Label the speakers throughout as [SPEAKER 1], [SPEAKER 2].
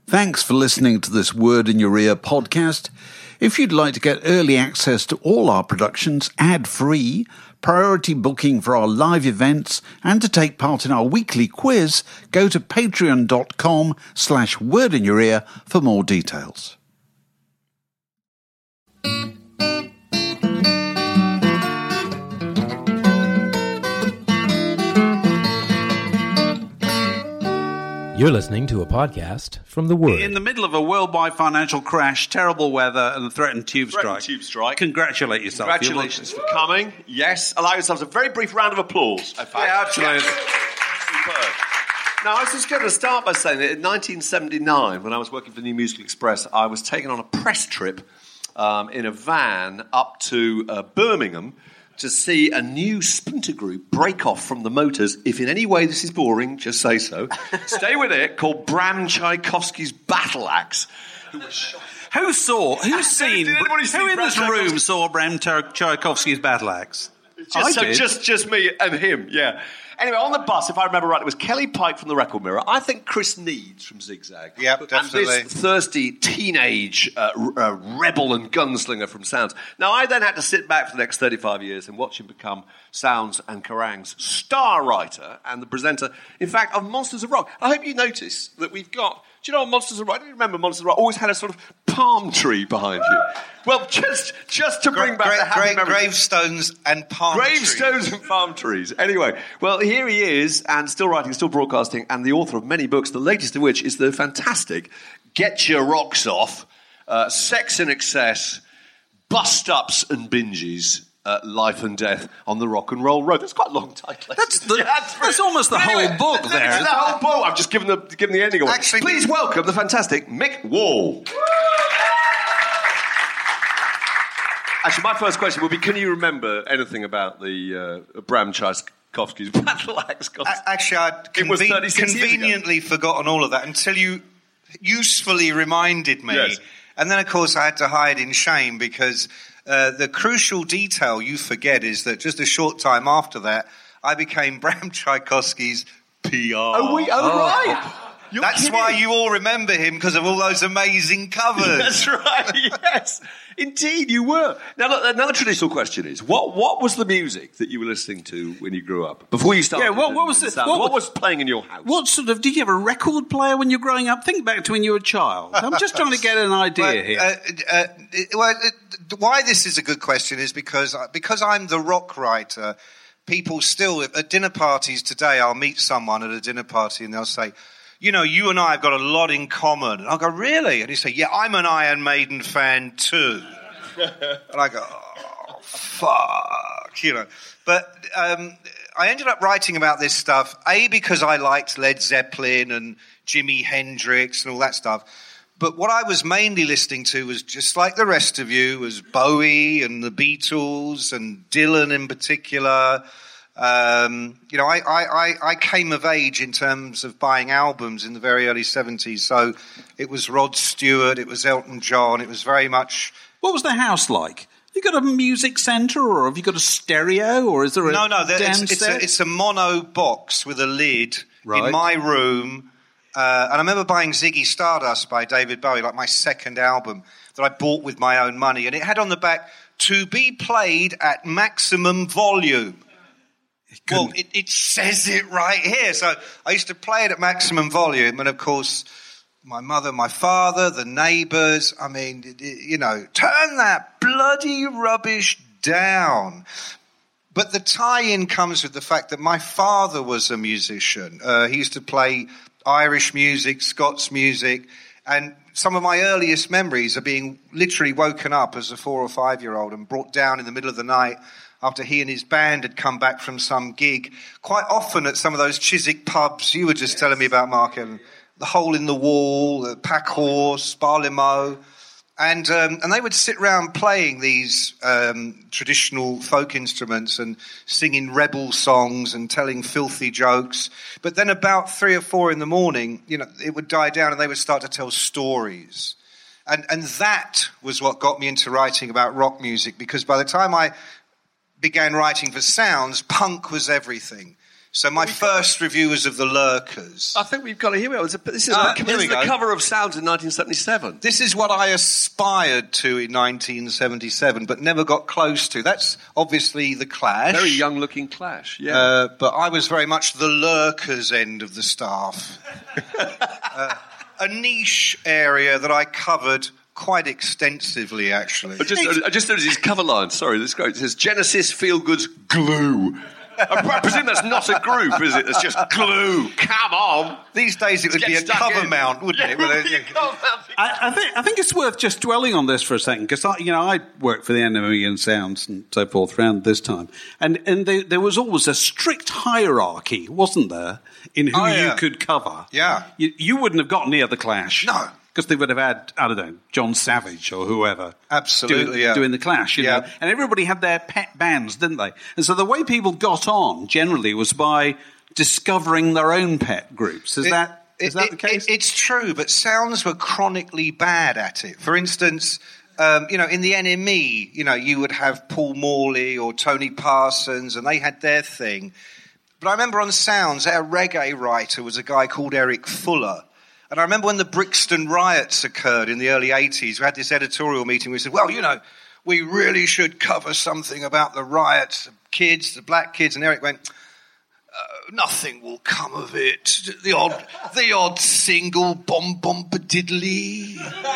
[SPEAKER 1] Thanks for listening to this Word in Your Ear podcast. If you'd like to get early access to all our productions ad-free, priority booking for our live events, and to take part in our weekly quiz, go to patreon.com/wordinyourear for more details.
[SPEAKER 2] You're listening to a podcast from The Word.
[SPEAKER 1] In the middle of a worldwide financial crash, terrible weather, and a threatened tube strike. Congratulate yourself.
[SPEAKER 3] Congratulations for coming. Yes. Allow yourselves a very brief round of applause.
[SPEAKER 1] Yeah, absolutely.
[SPEAKER 3] Superb. Now, I was just going to start by saying that in 1979, when I was working for the New Musical Express, I was taken on a press trip in a van up to Birmingham to see a new splinter group break off from the Motors. If in any way this is boring, just say so. Stay with it, called Bram Tchaikovsky's Battle Axe.
[SPEAKER 1] Who in this room saw Bram Tchaikovsky's Battle Axe?
[SPEAKER 3] Just me and him, yeah. Anyway, on the bus, if I remember right, it was Kelly Pike from the Record Mirror. I think Chris Needs from Zigzag.
[SPEAKER 4] Yep, definitely.
[SPEAKER 3] And this thirsty teenage rebel and gunslinger from Sounds. Now, I then had to sit back for the next 35 years and watch him become Sounds and Kerrang's star writer and the presenter, in fact, of Monsters of Rock. I hope you notice that we've got... Do you know Monsters of Rock? Do you remember Monsters of Rock always had a sort of palm tree behind you? Well, just to bring back the happy memories.
[SPEAKER 4] Gravestones and palm trees.
[SPEAKER 3] Gravestones and palm trees. Anyway, well, here he is, and still writing, still broadcasting, and the author of many books, the latest of which is the fantastic Get Your Rocks Off, Sex in Excess, Bust-Ups and Binges, Life and Death on the Rock and Roll Road. That's quite a long title.
[SPEAKER 1] That's almost the whole book there.
[SPEAKER 3] It's the whole book. I've just given the ending away.
[SPEAKER 4] Actually,
[SPEAKER 3] please welcome the fantastic Mick Wall. Actually, my first question would be, can you remember anything about the Bram Tchaikovsky's Battle Axe?
[SPEAKER 4] Actually, I'd conveniently forgotten all of that until you usefully reminded me.
[SPEAKER 3] Yes.
[SPEAKER 4] And then, of course, I had to hide in shame because... the crucial detail you forget is that just a short time after that, I became Bram Tchaikovsky's PR.
[SPEAKER 3] Right.
[SPEAKER 4] That's why you all remember him, because of all those amazing covers.
[SPEAKER 3] That's right, yes. Indeed, you were. Now, look, another traditional question is, what was the music that you were listening to when you grew up? Before you started?
[SPEAKER 1] Yeah, what
[SPEAKER 3] was playing in your house?
[SPEAKER 1] Did you have a record player when you were growing up? Think back to when you were a child. I'm just trying to get an idea here.
[SPEAKER 4] Why this is a good question is because I'm the rock writer, people still, at dinner parties today, I'll meet someone at a dinner party and they'll say, you know, you and I have got a lot in common. And I'll go, really? And he say, yeah, I'm an Iron Maiden fan too. And I go, oh, fuck, you know. But I ended up writing about this stuff, A, because I liked Led Zeppelin and Jimi Hendrix and all that stuff. But what I was mainly listening to was, just like the rest of you, was Bowie and the Beatles and Dylan in particular. I came of age in terms of buying albums in the very early 70s. So it was Rod Stewart, it was Elton John, it was very much...
[SPEAKER 1] What was the house like? You got a music centre, or have you got a stereo, or is there a
[SPEAKER 4] it's a mono box with a lid in my room. And I remember buying Ziggy Stardust by David Bowie, like my second album that I bought with my own money. And it had on the back, to be played at maximum volume. Well, it says it right here. So I used to play it at maximum volume. And, of course, my mother, my father, the neighbours, I mean, turn that bloody rubbish down. But the tie-in comes with the fact that my father was a musician. He used to play Irish music, Scots music, and some of my earliest memories are being literally woken up as a 4 or 5 year old and brought down in the middle of the night after he and his band had come back from some gig, quite often at some of those Chiswick pubs you were just telling me about, Mark, and the Hole in the Wall, the Pack Horse, Bar Limo. And they would sit round playing these traditional folk instruments and singing rebel songs and telling filthy jokes. But then about 3 or 4 in the morning, it would die down and they would start to tell stories. And that was what got me into writing about rock music, because by the time I began writing for Sounds, punk was everything. So my first review was of the Lurkers.
[SPEAKER 3] I think we've got it. Here we are. This is the cover of Sounds in 1977.
[SPEAKER 4] This is what I aspired to in 1977, but never got close to. That's obviously the Clash.
[SPEAKER 3] Very young-looking Clash, yeah.
[SPEAKER 4] But I was very much the Lurkers end of the staff. A niche area that I covered quite extensively, actually.
[SPEAKER 3] I just noticed his cover line. Sorry, this is great. It says, Genesis Feel Good's Glue. I presume that's not a group, is it? It's just glue. Come on.
[SPEAKER 4] These days it would be a cover mount, wouldn't it?
[SPEAKER 5] I think it's worth just dwelling on this for a second, because I worked for the NME and Sounds and so forth around this time, and there was always a strict hierarchy, wasn't there, in who you could cover?
[SPEAKER 4] Yeah.
[SPEAKER 5] You wouldn't have got near the Clash.
[SPEAKER 4] No.
[SPEAKER 5] Because they would have had, I don't know, John Savage or whoever.
[SPEAKER 4] Absolutely,
[SPEAKER 5] doing the Clash, you know. And everybody had their pet bands, didn't they? And so the way people got on, generally, was by discovering their own pet groups. Is that the case?
[SPEAKER 4] It's true, but Sounds were chronically bad at it. For instance, in the NME, you would have Paul Morley or Tony Parsons, and they had their thing. But I remember on Sounds, our reggae writer was a guy called Eric Fuller. And I remember when the Brixton riots occurred in the early 80s, we had this editorial meeting. We said, well, we really should cover something about the riots, the black kids. And Eric went, nothing will come of it. The odd single bomb-bomba-diddly.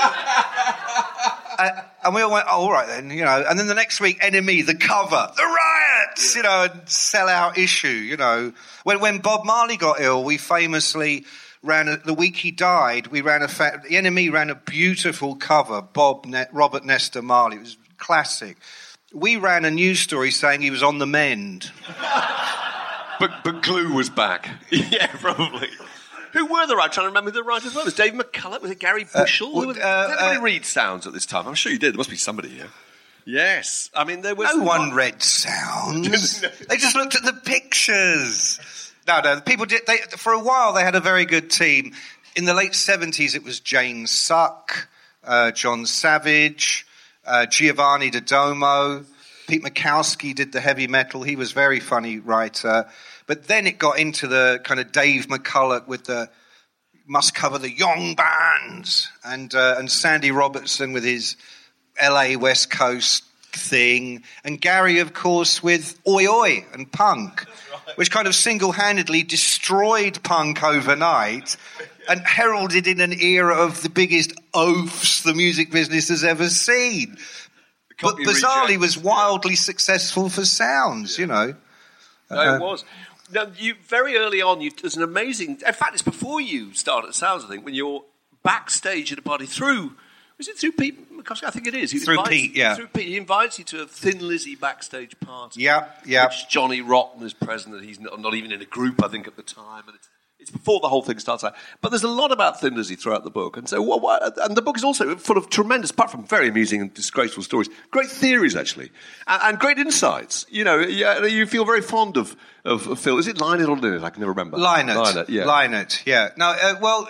[SPEAKER 4] And we all went, all right then, And then the next week, NME, the cover, the riots, and sell-out issue, When Bob Marley got ill, we famously... the week he died, the NME ran a beautiful cover, Robert Nesta Marley. It was classic. We ran a news story saying he was on the mend.
[SPEAKER 3] But Glue was back. Yeah, probably. Who were the writers? I'm trying to remember who the writers were. Was Dave McCulloch? Was it Gary Bushell? Did anybody read Sounds at this time? I'm sure you did. There must be somebody here. Yes. I mean, there was...
[SPEAKER 4] No one read Sounds. They just looked at the pictures. No, people did. For a while, they had a very good team. In the late 70s, it was Jane Suck, John Savage, Giovanni Dodoma. Pete Mikowski did the heavy metal. He was a very funny writer. But then it got into the kind of Dave McCulloch with the must cover the young bands, and Sandy Robertson with his LA West Coast thing, and Gary, of course, with Oi Oi and punk, which kind of single-handedly destroyed punk overnight and heralded in an era of the biggest oafs the music business has ever seen. But bizarrely was wildly successful for Sounds,
[SPEAKER 3] No, it was. Now, very early on, there's an amazing... In fact, it's before you started at Sounds, I think, when you're backstage at a party through... Was it through Pete Mikowski? I think it is.
[SPEAKER 4] Pete, yeah.
[SPEAKER 3] Through Pete. He invites you to a Thin Lizzy backstage party.
[SPEAKER 4] Yeah.
[SPEAKER 3] Which Johnny Rotten is president. He's not even in a group, I think, at the time. And it's before the whole thing starts out. But there's a lot about Thin Lizzy throughout the book. And so, and the book is also full of tremendous, apart from very amusing and disgraceful stories, great theories, actually. And great insights. You feel very fond of Phil. Is it Lynott or Lynott? I can never remember.
[SPEAKER 4] Lynott, yeah. Lynott, yeah. Now,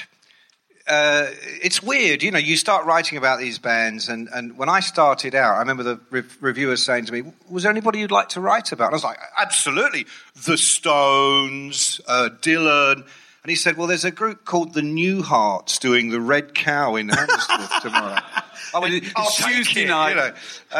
[SPEAKER 4] it's weird, you start writing about these bands, and when I started out, I remember the reviewer saying to me, was there anybody you'd like to write about? And I was like, absolutely, the Stones, Dylan. And he said, well, there's a group called the Newharts doing the Red Cow in Hammersmith tomorrow. I went,
[SPEAKER 5] it's Tuesday night.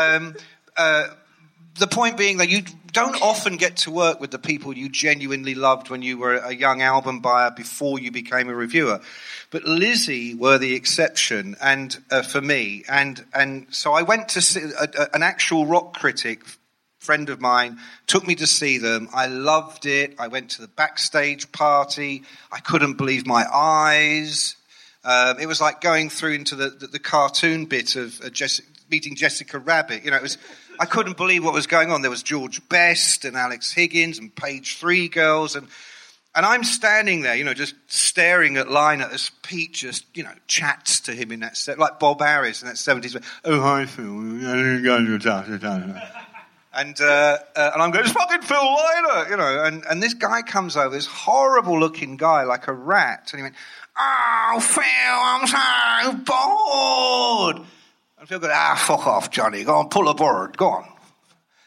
[SPEAKER 4] The point being that you don't often get to work with the people you genuinely loved when you were a young album buyer before you became a reviewer. But Lizzy were the exception, and for me, and so I went to see an actual rock critic, friend of mine, took me to see them. I loved it. I went to the backstage party. I couldn't believe my eyes. It was like going through into the cartoon bit of meeting Jessica Rabbit. It was. I couldn't believe what was going on. There was George Best and Alex Higgins and Page 3 girls, and I'm standing there, just staring at Lynott as Pete just, chats to him in that set, like Bob Harris in that 70s. Oh, hi, Phil. And I'm going, it's fucking Phil Lynott, and this guy comes over, this horrible-looking guy, like a rat, and he went, oh, Phil, I'm so bored. And Phil goes, fuck off, Johnny. Go on, pull a board. Go on.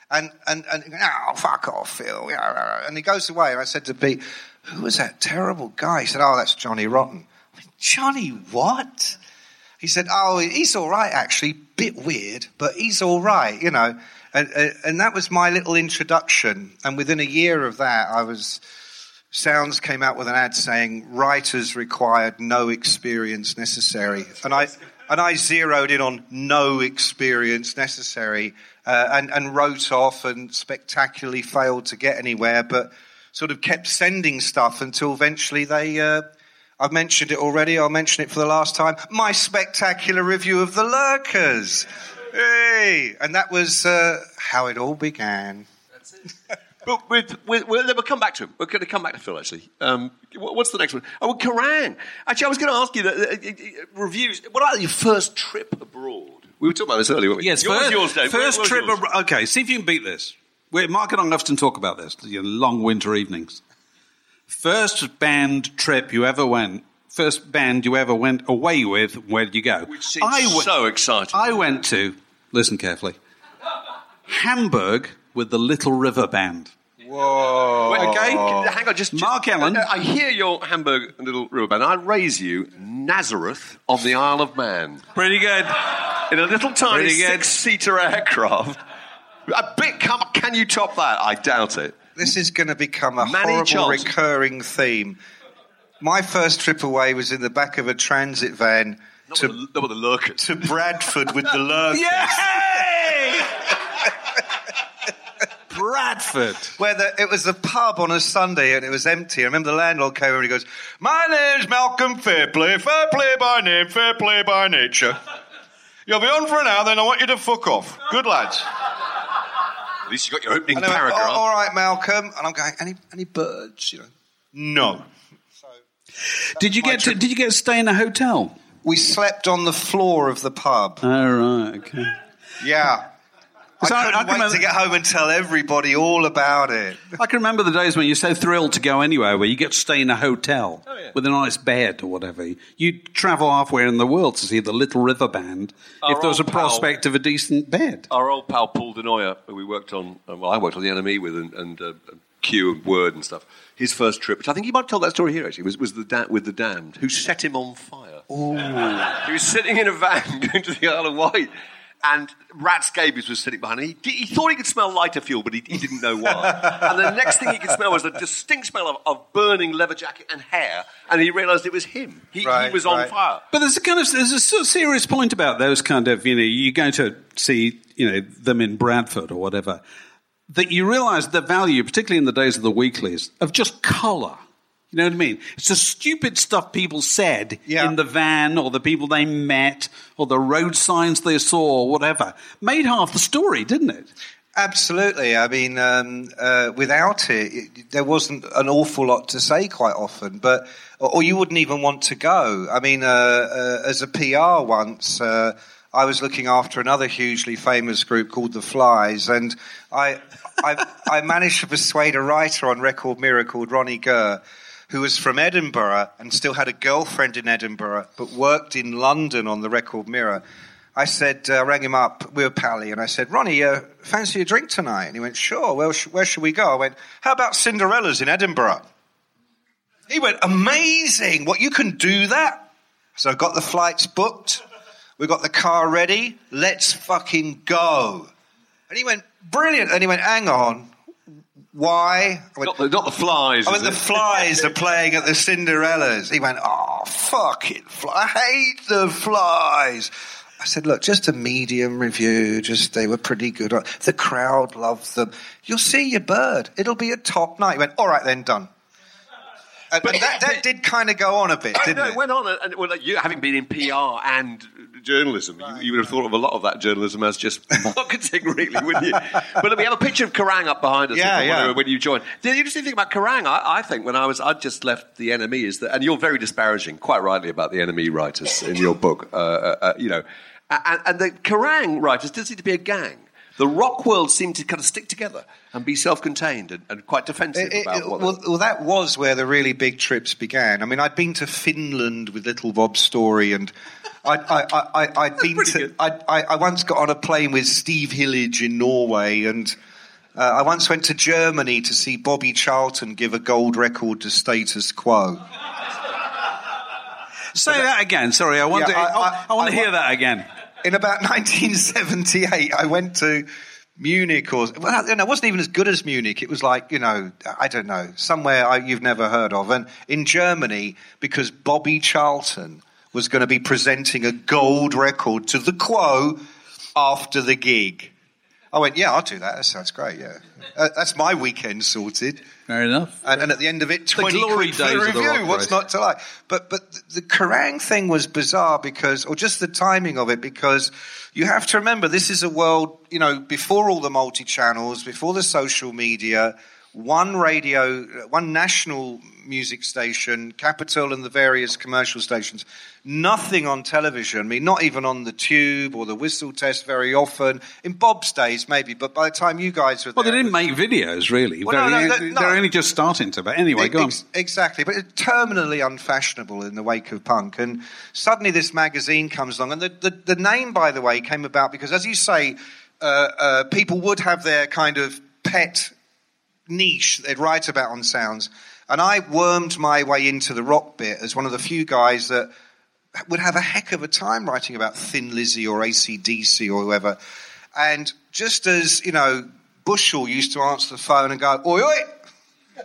[SPEAKER 4] And oh, fuck off, Phil. And he goes away. And I said to Pete, who was that terrible guy? He said, oh, that's Johnny Rotten. I went, Johnny what? He said, oh, he's all right, actually. Bit weird, but he's all right, you know. And that was my little introduction. And within a year of that, Sounds came out with an ad saying, writers required no experience necessary. And I zeroed in on no experience necessary and wrote off and spectacularly failed to get anywhere, but sort of kept sending stuff until eventually they... I've mentioned it already, I'll mention it for the last time. My spectacular review of The Lurkers. Hey! And that was how it all began.
[SPEAKER 3] That's it. But we'll come back to him. We're going to come back to Phil, actually. What's the next one? Oh, well, Kerrang! Actually, I was going to ask you, reviews. What about your first trip abroad? We were talking about this earlier, weren't we?
[SPEAKER 5] Yes,
[SPEAKER 3] yours, Dave.
[SPEAKER 5] First trip abroad. Okay, see if you can beat this. Mark and I often talk about this, long winter evenings. First band trip you ever went, first band you ever went away with, where did you go?
[SPEAKER 3] Which seems so exciting.
[SPEAKER 5] I went to, listen carefully, Hamburg with the Little River Band.
[SPEAKER 4] Whoa.
[SPEAKER 3] Wait, okay, hang on, just
[SPEAKER 5] Mark Ellen.
[SPEAKER 3] I hear your Hamburg Little River Band. I raise you Nazareth on the Isle of Man.
[SPEAKER 5] Pretty good.
[SPEAKER 3] In a little tiny six-seater aircraft. Can you top that? I doubt it.
[SPEAKER 4] This is going to become a
[SPEAKER 3] Manny
[SPEAKER 4] horrible
[SPEAKER 3] Charlton.
[SPEAKER 4] recurring theme. My first trip away was in the back of a transit van
[SPEAKER 3] Not with the Lurkers.
[SPEAKER 4] to Bradford with the Lurkers.
[SPEAKER 5] Yay! Bradford.
[SPEAKER 4] It was a pub on a Sunday and it was empty. I remember the landlord came over and he goes, my name's Malcolm Fairplay by name, fair play by nature. You'll be on for an hour, then I want you to fuck off. Good lads.
[SPEAKER 3] At least you got your opening
[SPEAKER 4] And I went,
[SPEAKER 3] paragraph.
[SPEAKER 4] all right, Malcolm. And I'm going, any birds? No.
[SPEAKER 5] Did you get to stay in a hotel?
[SPEAKER 4] We slept on the floor of the pub.
[SPEAKER 5] Oh, right, okay.
[SPEAKER 4] Yeah. I couldn't wait to get home and tell everybody all about it.
[SPEAKER 5] I can remember the days when you're so thrilled to go anywhere where you get to stay in a hotel with a nice bed or whatever. You'd travel halfway in the world to see the Little River Band if there was a prospect of a decent bed.
[SPEAKER 3] Our old pal Paul Denoyer, who we worked on, I worked on the NME with, and Q and Word and stuff. His first trip, which I think he might have told that story here actually, was with the Damned, who set him on fire. Ooh. He was sitting in a van going to the Isle of Wight. And Rat Scabies was sitting behind him. He thought he could smell lighter fuel, but he didn't know why. And the next thing he could smell was the distinct smell of burning leather jacket and hair, and he realised it was him. He was on fire.
[SPEAKER 5] But there's a serious point about those kind of, you go to see, them in Bradford or whatever, that you realise the value, particularly in the days of the weeklies, of just colour. You know what I mean? It's the stupid stuff people said in the van or the people they met or the road signs they saw or whatever. Made half the story, didn't it?
[SPEAKER 4] Absolutely. I mean, without it, there wasn't an awful lot to say quite often, or you wouldn't even want to go. I mean, as a PR once, I was looking after another hugely famous group called The Flies, and I managed to persuade a writer on Record Mirror called Ronnie Gurr, who was from Edinburgh and still had a girlfriend in Edinburgh, but worked in London on the Record Mirror. I said, I rang him up, we were pally, and I said, Ronnie, fancy a drink tonight? And he went, sure, well, where should we go? I went, how about Cinderella's in Edinburgh? He went, amazing, what, you can do that? So I got the flights booked, we got the car ready, let's fucking go. And he went, brilliant, and he went, hang on. Why? I went,
[SPEAKER 3] not the Flies.
[SPEAKER 4] I went, the Flies are playing at the Cinderellas. He went, oh, fucking Flies. I hate the Flies. I said, look, just a medium review. They were pretty good. The crowd loved them. You'll see your bird. It'll be a top night. He went, all right then, done. And that did kind of go on a bit, didn't it?
[SPEAKER 3] It went on. And you, having been in PR and journalism, you would have thought of a lot of that journalism as just marketing, really, wouldn't you? But we have a picture of Kerrang up behind us when you joined. The interesting thing about Kerrang, I think, when I'd just left the NME, is that, and you're very disparaging, quite rightly, about the NME writers in your book, and the Kerrang writers did seem to be a gang. The rock world seemed to kind of stick together and be self-contained and quite defensive about what...
[SPEAKER 4] Well, that was where the really big trips began. I mean, I'd been to Finland with Little Bob's Story, and I once got on a plane with Steve Hillage in Norway, and I once went to Germany to see Bobby Charlton give a gold record to Status Quo.
[SPEAKER 5] Say that again. Sorry, I want to hear that again.
[SPEAKER 4] In about 1978, I went to Munich, it wasn't even as good as Munich. It was like, I don't know, somewhere you've never heard of. And in Germany, because Bobby Charlton was going to be presenting a gold record to the Quo after the gig. I went, yeah, I'll do that. That sounds great, yeah. That's my weekend sorted.
[SPEAKER 5] Fair enough.
[SPEAKER 4] And at the end of it, 20
[SPEAKER 5] glory
[SPEAKER 4] quid for the
[SPEAKER 5] days of the
[SPEAKER 4] review.
[SPEAKER 5] rock
[SPEAKER 4] What's
[SPEAKER 5] race.
[SPEAKER 4] not to like? But the Kerrang thing was bizarre or just the timing of it, because you have to remember this is a world, before all the multi-channels, before the social media, one national music station, Capital and the various commercial stations, nothing on television. I mean, not even on the Tube or the Whistle Test very often. In Bob's days, maybe, but by the time you guys were there...
[SPEAKER 5] Well, they didn't make videos, really.
[SPEAKER 4] Well,
[SPEAKER 5] they're only just starting to, but anyway, go on.
[SPEAKER 4] Exactly, but it's terminally unfashionable in the wake of punk. And suddenly this magazine comes along, and the name, by the way, came about because, as you say, people would have their kind of pet niche they'd write about on Sounds, and I wormed my way into the rock bit as one of the few guys that would have a heck of a time writing about Thin Lizzy or AC/DC or whoever. And just as, Bushell used to answer the phone and go, oi, oi,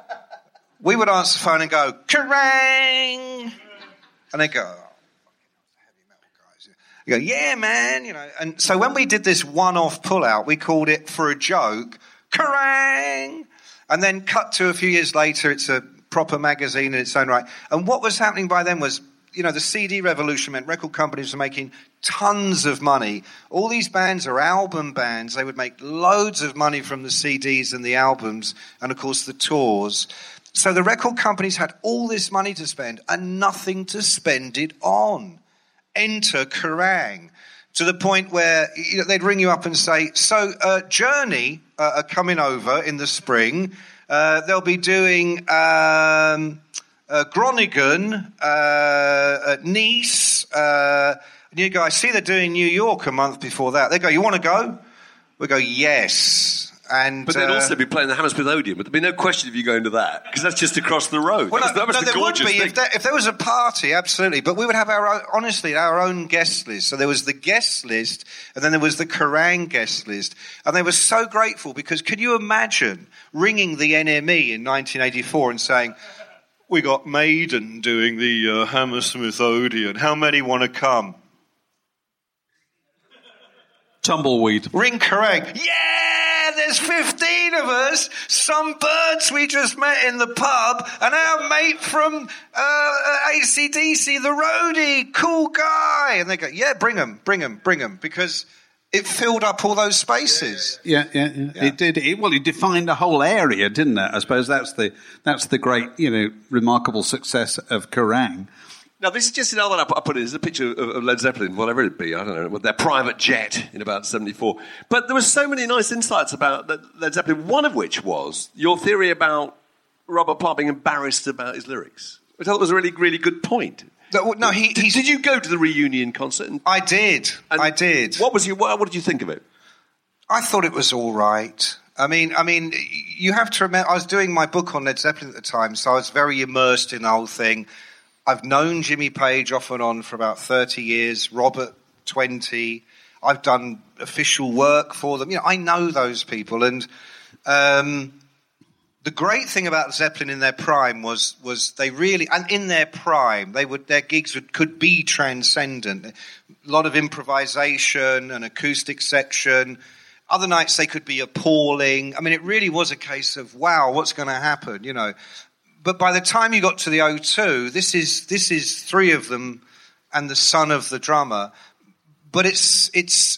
[SPEAKER 4] we would answer the phone and go, Kerrang! And they'd go, oh, heavy metal guys. You go, yeah, man, And so when we did this one-off pull-out, we called it, for a joke, Kerrang! And then cut to a few years later, it's a proper magazine in its own right. And what was happening by then was, the CD revolution meant record companies were making tons of money. All these bands are album bands. They would make loads of money from the CDs and the albums and, of course, the tours. So the record companies had all this money to spend and nothing to spend it on. Enter Kerrang! To the point where they'd ring you up and say, so Journey are coming over in the spring. They'll be doing Groningen, Nice. And you go, I see they're doing New York a month before that. They go, you want to go? We go, yes.
[SPEAKER 3] But they'd also be playing the Hammersmith Odeon. But there'd be no question of you going to that, because that's just across the road.
[SPEAKER 4] Well,
[SPEAKER 3] that was the
[SPEAKER 4] there would
[SPEAKER 3] gorgeous
[SPEAKER 4] be
[SPEAKER 3] thing.
[SPEAKER 4] if there was a party, absolutely. But we would have our own guest list. So there was the guest list, and then there was the Kerrang guest list, and they were so grateful because could you imagine ringing the NME in 1984 and saying, "We got Maiden doing the Hammersmith Odeon. How many want to come?"
[SPEAKER 5] Tumbleweed.
[SPEAKER 4] Ring Kerrang. Yeah, there's 15 of us. Some birds we just met in the pub, and our mate from AC/DC, the roadie, cool guy. And they go, yeah, bring them, because it filled up all those spaces.
[SPEAKER 5] Yeah. It did. It defined a whole area, didn't it? I suppose that's the great, remarkable success of Kerrang.
[SPEAKER 3] Now, this is just another one I put it as a picture of Led Zeppelin, whatever it be, I don't know, with their private jet in about 74. But there were so many nice insights about Led Zeppelin, one of which was your theory about Robert Plant being embarrassed about his lyrics, which I thought was a really, really good point.
[SPEAKER 4] No,
[SPEAKER 3] Did you go to the reunion concert?
[SPEAKER 4] I did. I did.
[SPEAKER 3] What did you think of it?
[SPEAKER 4] I thought it was all right. I mean, you have to remember, I was doing my book on Led Zeppelin at the time, so I was very immersed in the whole thing. I've known Jimmy Page off and on for about 30 years, Robert 20. I've done official work for them. I know those people. And the great thing about Zeppelin in their prime was they really, and in their prime, their gigs could be transcendent. A lot of improvisation, an acoustic section. Other nights they could be appalling. I mean, it really was a case of, wow, what's going to happen, But by the time you got to the O2, this is three of them and the son of the drummer. But it's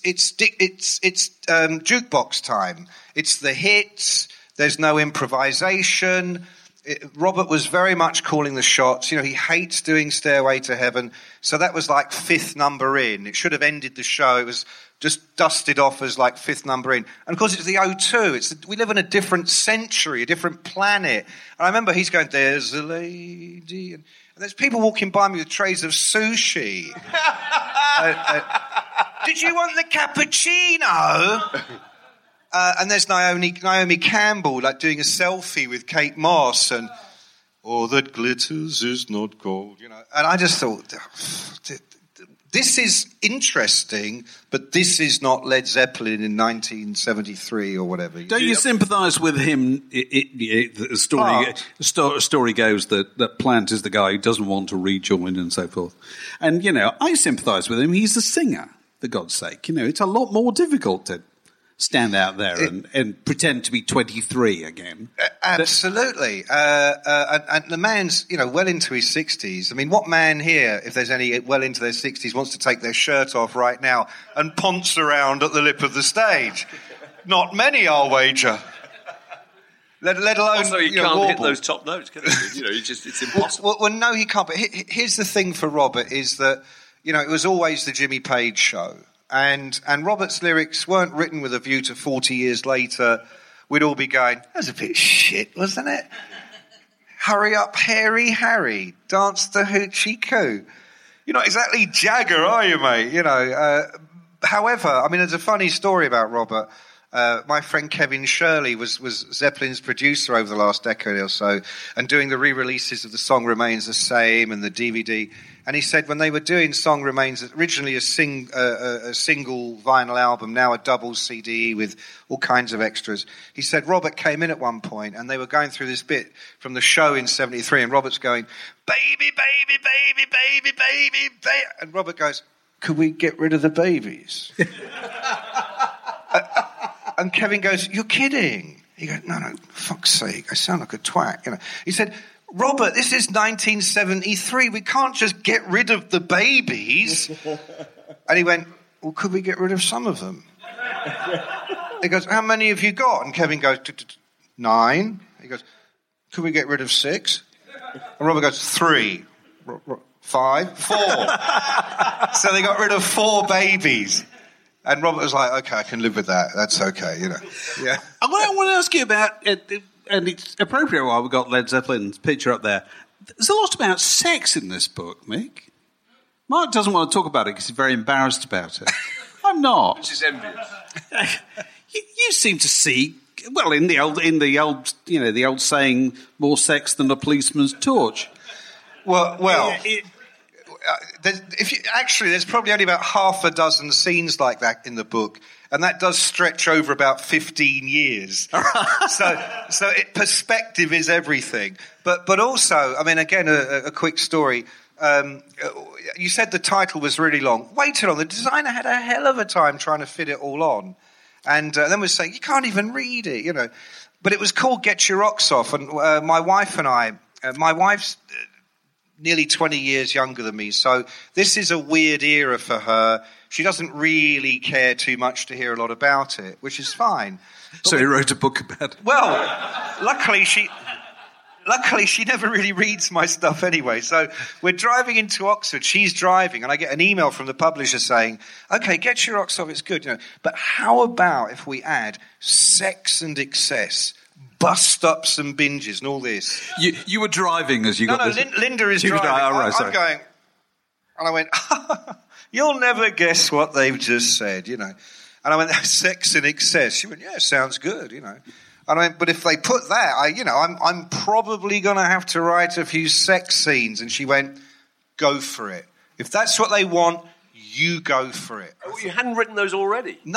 [SPEAKER 4] jukebox time. It's the hits. There's no improvisation. Robert was very much calling the shots. He hates doing Stairway to Heaven. So that was like fifth number in. It should have ended the show. It was just dusted off as like fifth number in. And of course it's the O2. We live in a different century, a different planet. And I remember he's going, there's a lady. And there's people walking by me with trays of sushi. Did you want the cappuccino? And there's Naomi Campbell, like doing a selfie with Kate Moss, and all that glitters is not gold, you know. And I just thought, this is interesting, but this is not Led Zeppelin in 1973 or whatever.
[SPEAKER 5] Don't you sympathise with him? The story goes that Plant is the guy who doesn't want to rejoin and so forth. And, you know, I sympathise with him. He's a singer, for God's sake. You know, it's a lot more difficult to stand out there and pretend to be 23 again.
[SPEAKER 4] Absolutely. And the man's, you know, well into his 60s. I mean, what man here, if there's any well into their 60s, wants to take their shirt off right now and ponce around at the lip of the stage? Not many, I'll wager. Let alone,
[SPEAKER 3] also, you can't hit those top notes, can you? You know, it's impossible.
[SPEAKER 4] Well, no, he can't. But here's the thing for Robert is that, you know, it was always the Jimmy Page show. And Robert's lyrics weren't written with a view to 40 years later, we'd all be going, that was a bit shit, wasn't it? Hurry up, hairy Harry, dance the hoochie coo. You're not exactly Jagger, are you, mate? You know. However, I mean, there's a funny story about Robert. My friend Kevin Shirley was Zeppelin's producer over the last decade or so, and doing the re-releases of The Song Remains the Same and the DVD. And he said when they were doing Song Remains, originally a single vinyl album, now a double CD with all kinds of extras, he said Robert came in at one point and they were going through this bit from the show in 73, and Robert's going, baby, baby, baby, baby, baby, baby. And Robert goes, could we get rid of the babies? And Kevin goes, you're kidding. He goes, no, fuck's sake, I sound like a twat. You know. He said, Robert, this is 1973. We can't just get rid of the babies. And he went, well, could we get rid of some of them? He goes, how many have you got? And Kevin goes, 9. He goes, could we get rid of 6? And Robert goes, 3. 5. 4. So they got rid of 4 babies. And Robert was like, okay, I can live with that. That's okay, you know. Yeah.
[SPEAKER 5] I want to ask you about, and it's appropriate while we've got Led Zeppelin's picture up there, there's a lot about sex in this book, Mick. Mark doesn't want to talk about it because he's very embarrassed about it. I'm not.
[SPEAKER 3] This is envious.
[SPEAKER 5] You seem to see, well, in the old saying, more sex than a policeman's torch.
[SPEAKER 4] Well. There's probably only about half a dozen scenes like that in the book, and that does stretch over about 15 years. So perspective is everything. But also, I mean, again, a quick story. You said the title was really long. Wait till the designer had a hell of a time trying to fit it all on, and then was saying you can't even read it, you know. But it was called Get Your Rocks Off, and my wife and I, my wife's nearly 20 years younger than me, so this is a weird era for her. She doesn't really care too much to hear a lot about it, which is fine.
[SPEAKER 5] So he wrote a book about it.
[SPEAKER 4] Well, luckily she never really reads my stuff anyway. So we're driving into Oxford, she's driving, and I get an email from the publisher saying, okay, Get Your Rocks Off, it's good, you know, but how about if we add sex and excess, bust-ups and binges and all this?
[SPEAKER 5] You were driving as you got this?
[SPEAKER 4] No, Linda is driving. I'm going, and I went, you'll never guess what they've just said, you know. And I went, sex and excess. She went, yeah, sounds good, you know. And I went, but if they put that, I'm probably going to have to write a few sex scenes. And she went, go for it. If that's what they want, you go for it.
[SPEAKER 3] Oh, you hadn't written those already?
[SPEAKER 4] No.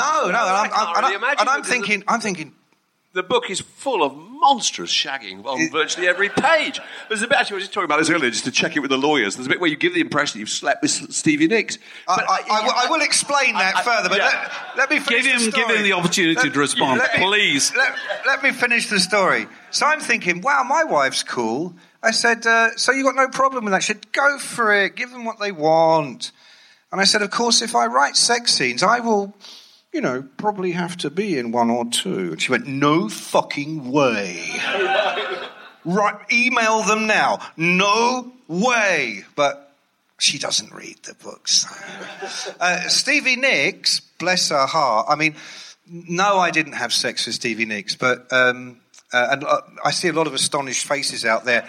[SPEAKER 4] I'm thinking.
[SPEAKER 3] The book is full of monstrous shagging on virtually every page. There's a bit, actually, I was just talking about this earlier, just to check it with the lawyers. There's a bit where you give the impression that you've slept with Stevie Nicks.
[SPEAKER 4] I will explain that further, but let me finish the story.
[SPEAKER 5] Give him the opportunity to respond, please.
[SPEAKER 4] Let me finish the story. So I'm thinking, wow, my wife's cool. I said, so you got no problem with that? She said, go for it. Give them what they want. And I said, of course, if I write sex scenes, I will, you know, probably have to be in 1 or 2. And she went, no fucking way. Right, email them now. No way. But she doesn't read the books. Stevie Nicks, bless her heart. I mean, no, I didn't have sex with Stevie Nicks, but and I see a lot of astonished faces out there.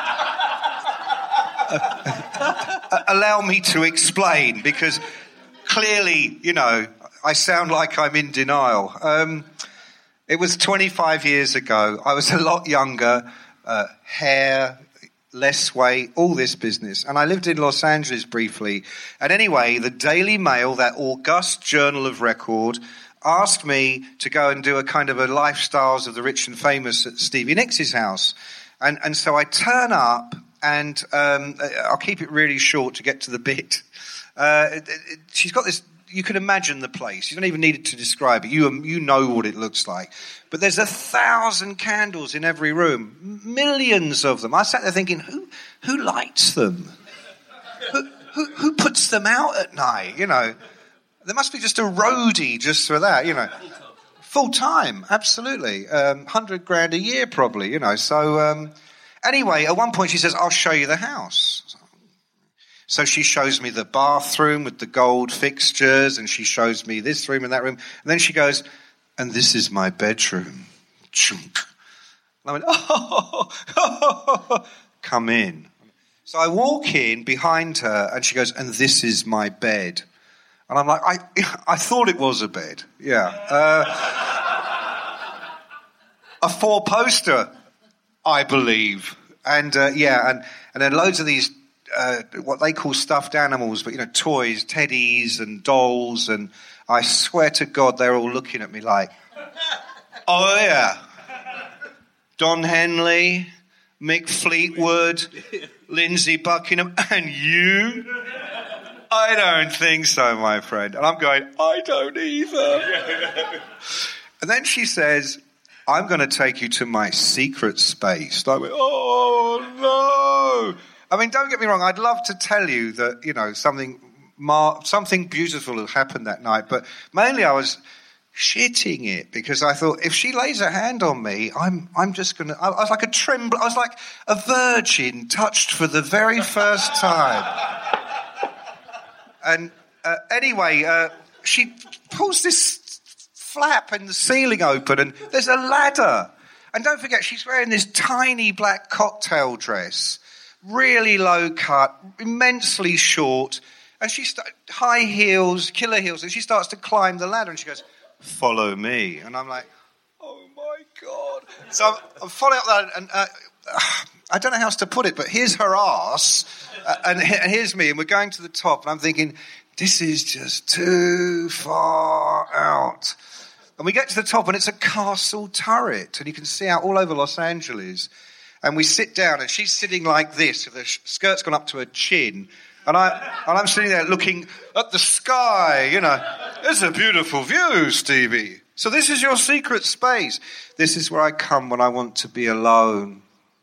[SPEAKER 4] Allow me to explain, because clearly, I sound like I'm in denial. It was 25 years ago. I was a lot younger, hair, less weight, all this business. And I lived in Los Angeles briefly. And anyway, the Daily Mail, that august journal of record, asked me to go and do a kind of a lifestyles of the rich and famous at Stevie Nicks' house. And so I turn up, and I'll keep it really short to get to the bit. She's got this, you can imagine the place. You don't even need to describe it. You know what it looks like. But there's 1,000 candles in every room, millions of them. I sat there thinking, who lights them? Who puts them out at night? There must be just a roadie just for that. Full time, absolutely. $100,000 a year, probably. So anyway, at one point she says, "I'll show you the house." So she shows me the bathroom with the gold fixtures, and she shows me this room and that room. And then she goes, "And this is my bedroom." Chunk. And I went, "Oh, come in." So I walk in behind her, and she goes, "And this is my bed." And I'm like, I thought it was a bed. Yeah. A 4-poster, I believe. And and then loads of these what they call stuffed animals, but toys, teddies and dolls, and I swear to God they're all looking at me like, "Oh yeah, Don Henley, Mick Fleetwood, Lindsey Buckingham, and you? I don't think so, my friend." And I'm going, "I don't either." And then she says, "I'm going to take you to my secret space." And I went, "Oh no." I mean, don't get me wrong, I'd love to tell you that, something beautiful had happened that night, but mainly I was shitting it because I thought, if she lays a hand on me, I'm just going to... I was like I was like a virgin touched for the very first time. And anyway, she pulls this flap in the ceiling open, and there's a ladder. And don't forget, she's wearing this tiny black cocktail dress, really low cut, immensely short, and high heels, killer heels, and she starts to climb the ladder, and she goes, "Follow me." And I'm like, oh my God. So I'm following up that, and I don't know how else to put it, but here's her ass, and here's me, and we're going to the top, and I'm thinking, this is just too far out. And we get to the top, and it's a castle turret, and you can see out all over Los Angeles. And we sit down, and she's sitting like this, with her skirt's gone up to her chin, and I'm sitting there looking at the sky. It's a beautiful view, Stevie. So this is your secret space. This is where I come when I want to be alone.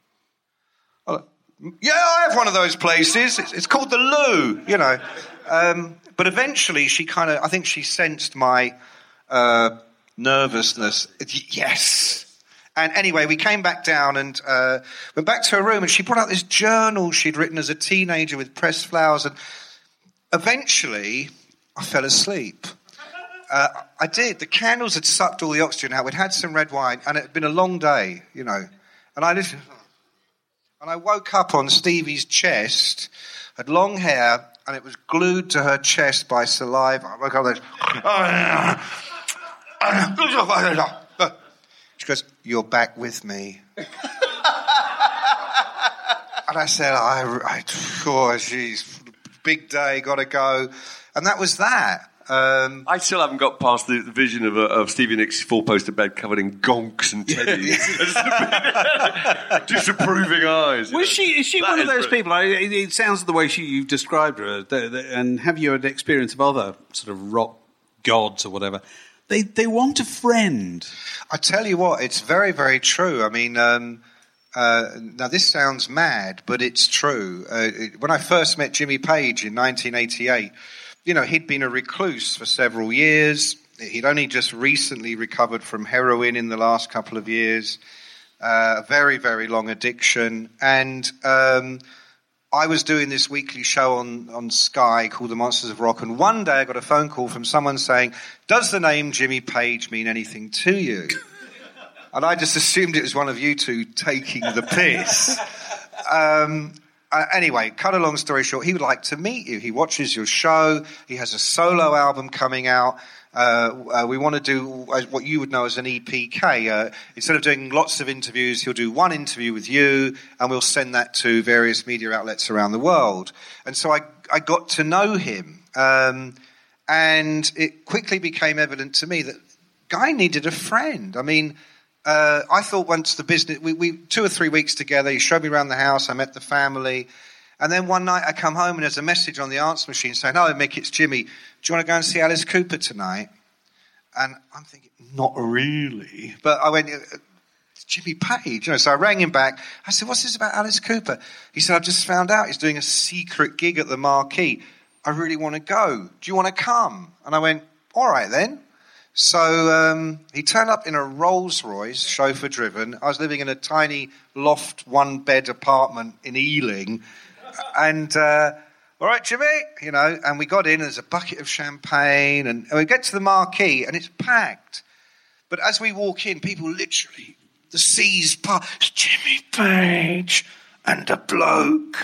[SPEAKER 4] Yeah, I have one of those places. It's called the loo, But eventually, I think she sensed my nervousness. Yes. And anyway, we came back down and went back to her room, and she brought out this journal she'd written as a teenager with pressed flowers. And eventually, I fell asleep. I did. The candles had sucked all the oxygen out. We'd had some red wine, and it had been a long day, And I listened. And I woke up on Stevie's chest, had long hair, and it was glued to her chest by saliva. I woke up like, she goes, "You're back with me." And I said, oh, geez, big day, got to go. And that was that.
[SPEAKER 3] I still haven't got past the vision of Stevie Nicks' 4-poster bed covered in gonks and teddies. Disapproving eyes.
[SPEAKER 5] Is she one of those people? It sounds the way you've described her. And have you had experience of other sort of rock gods or whatever? They want a friend.
[SPEAKER 4] I tell you what, it's very, very true. I mean, now this sounds mad, but it's true. When I first met Jimmy Page in 1988, he'd been a recluse for several years. He'd only just recently recovered from heroin in the last couple of years. A very, very long addiction. And I was doing this weekly show on Sky called The Monsters of Rock, and one day I got a phone call from someone saying, "Does the name Jimmy Page mean anything to you?" And I just assumed it was one of you two taking the piss. Anyway, cut a long story short, he would like to meet you. He watches your show. He has a solo album coming out. We want to do what you would know as an EPK. Instead of doing lots of interviews, he'll do one interview with you, and we'll send that to various media outlets around the world. And so I got to know him, and it quickly became evident to me that Guy needed a friend. I mean, I thought once the business, we 2 or 3 weeks together, he showed me around the house, I met the family, and then one night I come home and there's a message on the answer machine saying, "Oh, Mick, it's Jimmy. Do you want to go and see Alice Cooper tonight?" And I'm thinking, not really. But I went, "It's Jimmy Page." So I rang him back. I said, "What's this about Alice Cooper?" He said, "I've just found out he's doing a secret gig at the Marquee. I really want to go. Do you want to come?" And I went, "All right then." So he turned up in a Rolls-Royce, chauffeur-driven. I was living in a tiny loft, one-bed apartment in Ealing. And, "All right, Jimmy," and we got in, and there's a bucket of champagne, and we get to the Marquee, and it's packed. But as we walk in, people literally, the seas part, "It's Jimmy Page and a bloke."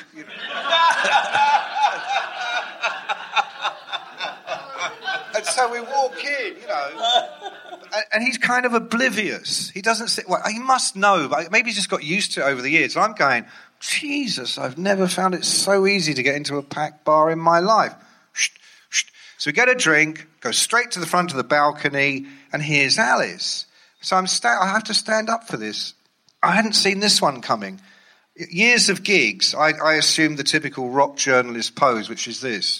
[SPEAKER 4] And so we walk in, and he's kind of oblivious. He doesn't say, well, he must know, but maybe he's just got used to it over the years. And I'm going, Jesus, I've never found it so easy to get into a packed bar in my life. So we get a drink, go straight to the front of the balcony, and here's Alice. So I have to stand up for this. I hadn't seen this one coming. Years of gigs, I assumed the typical rock journalist pose, which is this.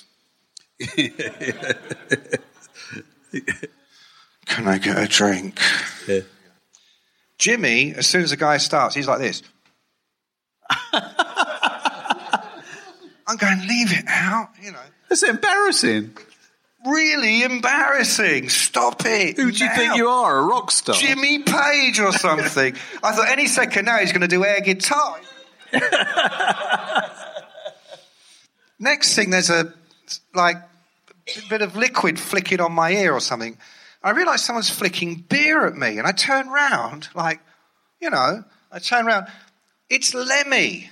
[SPEAKER 4] Can I get a drink? Yeah. Jimmy, as soon as the guy starts, he's like this. I'm going, leave it out,
[SPEAKER 5] It's embarrassing.
[SPEAKER 4] Really embarrassing. Stop it.
[SPEAKER 5] Who do you think you are, a rock star?
[SPEAKER 4] Jimmy Page or something. I thought any second now he's going to do air guitar. Next thing, there's a bit of liquid flicking on my ear or something. I realise someone's flicking beer at me, and I turn round, it's Lemmy.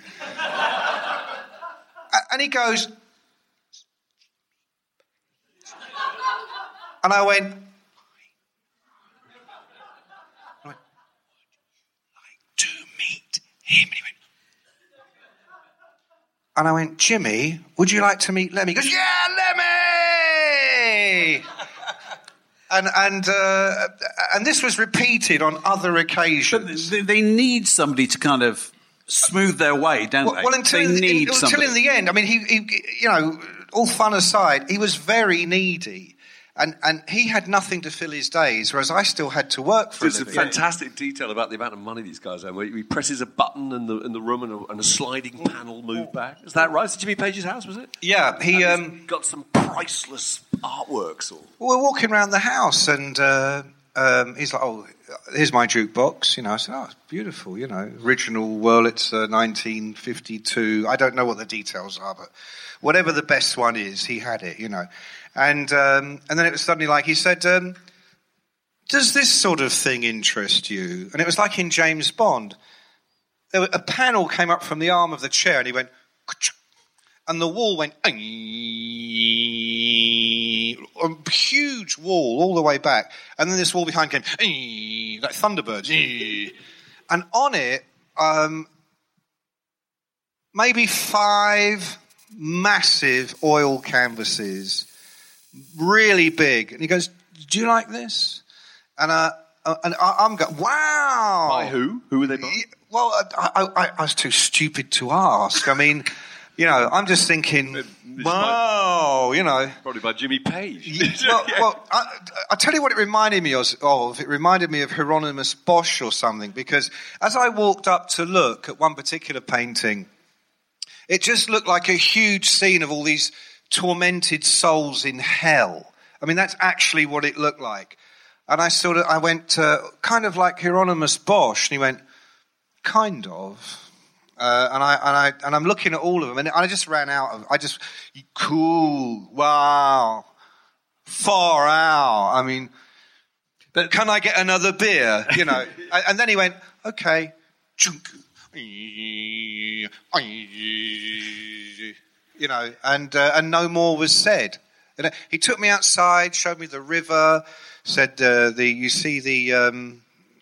[SPEAKER 4] And he goes, and I went, "Would you like to meet him?" And he went, and I went, "Jimmy, would you like to meet Lemmy?" He goes, "Yeah, Lemmy!" And this was repeated on other occasions.
[SPEAKER 5] But they need somebody to kind of smooth their way, don't they?
[SPEAKER 4] Well, until in the end. I mean, he all fun aside, he was very needy. And he had nothing to fill his days, whereas I still had to work for a living.
[SPEAKER 3] It's a fantastic detail about the amount of money these guys earn. Where he presses a button in the room and a sliding panel move back. Is that right? Is it Jimmy Page's house, was it?
[SPEAKER 4] Yeah. He
[SPEAKER 3] got some priceless artworks.
[SPEAKER 4] We're walking around the house, and he's like, "Oh, here's my jukebox." I said, "Oh, it's beautiful, original Wurlitzer 1952. I don't know what the details are, but whatever the best one is, he had it, And then it was suddenly like he said, "Does this sort of thing interest you?" And it was like in James Bond. A panel came up from the arm of the chair, and he went, and the wall went, a huge wall all the way back, and then this wall behind came, like Thunderbirds, and on it, maybe 5 massive oil canvases. Really big. And he goes, "Do you like this?" And I'm going, "Wow."
[SPEAKER 3] By who? Who were they by?
[SPEAKER 4] Well, I was too stupid to ask. I mean, I'm just thinking, wow,
[SPEAKER 3] Probably by Jimmy Page.
[SPEAKER 4] Well, I'll tell you what it reminded me of. It reminded me of Hieronymus Bosch or something, because as I walked up to look at one particular painting, it just looked like a huge scene of all these tormented souls in hell. I mean, that's actually what it looked like. And I went, kind of like Hieronymus Bosch, and he went, "Kind of." And I'm looking at all of them, and I just ran out of. Cool, wow, far out. I mean, but can I get another beer? And then he went, "Okay, you know, and no more was said. And he took me outside, showed me the river, said, "You see the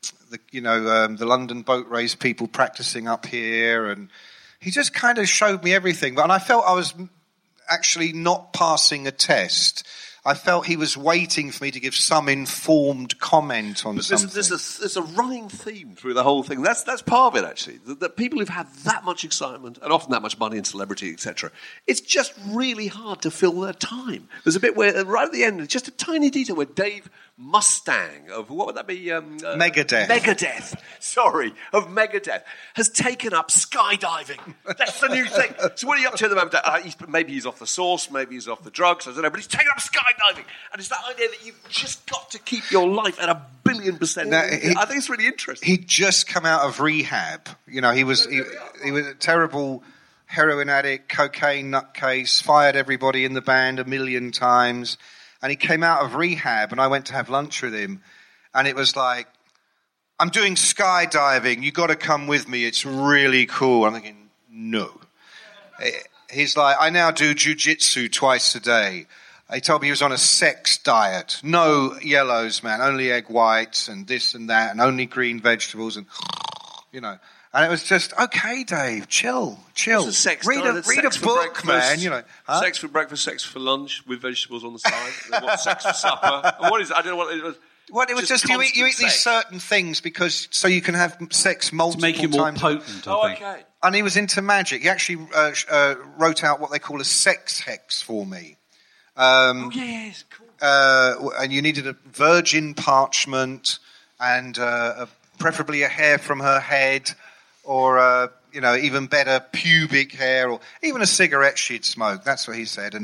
[SPEAKER 4] London boat race people practicing up here," and he just kind of showed me everything. And I felt I was actually not passing a test. I felt he was waiting for me to give some informed comment on something.
[SPEAKER 3] There's a running theme through the whole thing. That's part of it, actually. That people who've had that much excitement and often that much money and celebrity, etc., it's just really hard to fill their time. There's a bit where, right at the end, just a tiny detail where Dave Mustang of, what would that be?
[SPEAKER 4] Megadeth.
[SPEAKER 3] Of Megadeth, has taken up skydiving. That's the new thing. So what are you up to at the moment? Maybe he's off the sauce, maybe he's off the drugs, I don't know, but he's taken up skydiving. And it's that idea that you've just got to keep your life at 1,000,000,000%. Now, I think it's really interesting.
[SPEAKER 4] He'd just come out of rehab. You know, he was a terrible heroin addict, cocaine nutcase, fired everybody in the band 1,000,000 times. And he came out of rehab, and I went to have lunch with him. And it was like, "I'm doing skydiving. You got to come with me. It's really cool." I'm thinking, no. He's like, "I now do jiu-jitsu twice a day." He told me he was on a sex diet. No yellows, man. Only egg whites and this and that, and only green vegetables, and you know. And it was just, okay, Dave, chill. Read a book, man. You know,
[SPEAKER 3] sex for breakfast, sex for lunch with vegetables on the side. And what, sex for supper? And what is it? I don't know what it was.
[SPEAKER 4] Well, it was just you eat these certain things because so you can have sex multiple times.
[SPEAKER 5] To make you more potent. I think.
[SPEAKER 3] Okay.
[SPEAKER 4] And he was into magic. He actually wrote out what they call a sex hex for me.
[SPEAKER 3] Yes, cool.
[SPEAKER 4] And you needed a virgin parchment and preferably a hair from her head. Or, even better, pubic hair, or even a cigarette she'd smoke. That's what he said.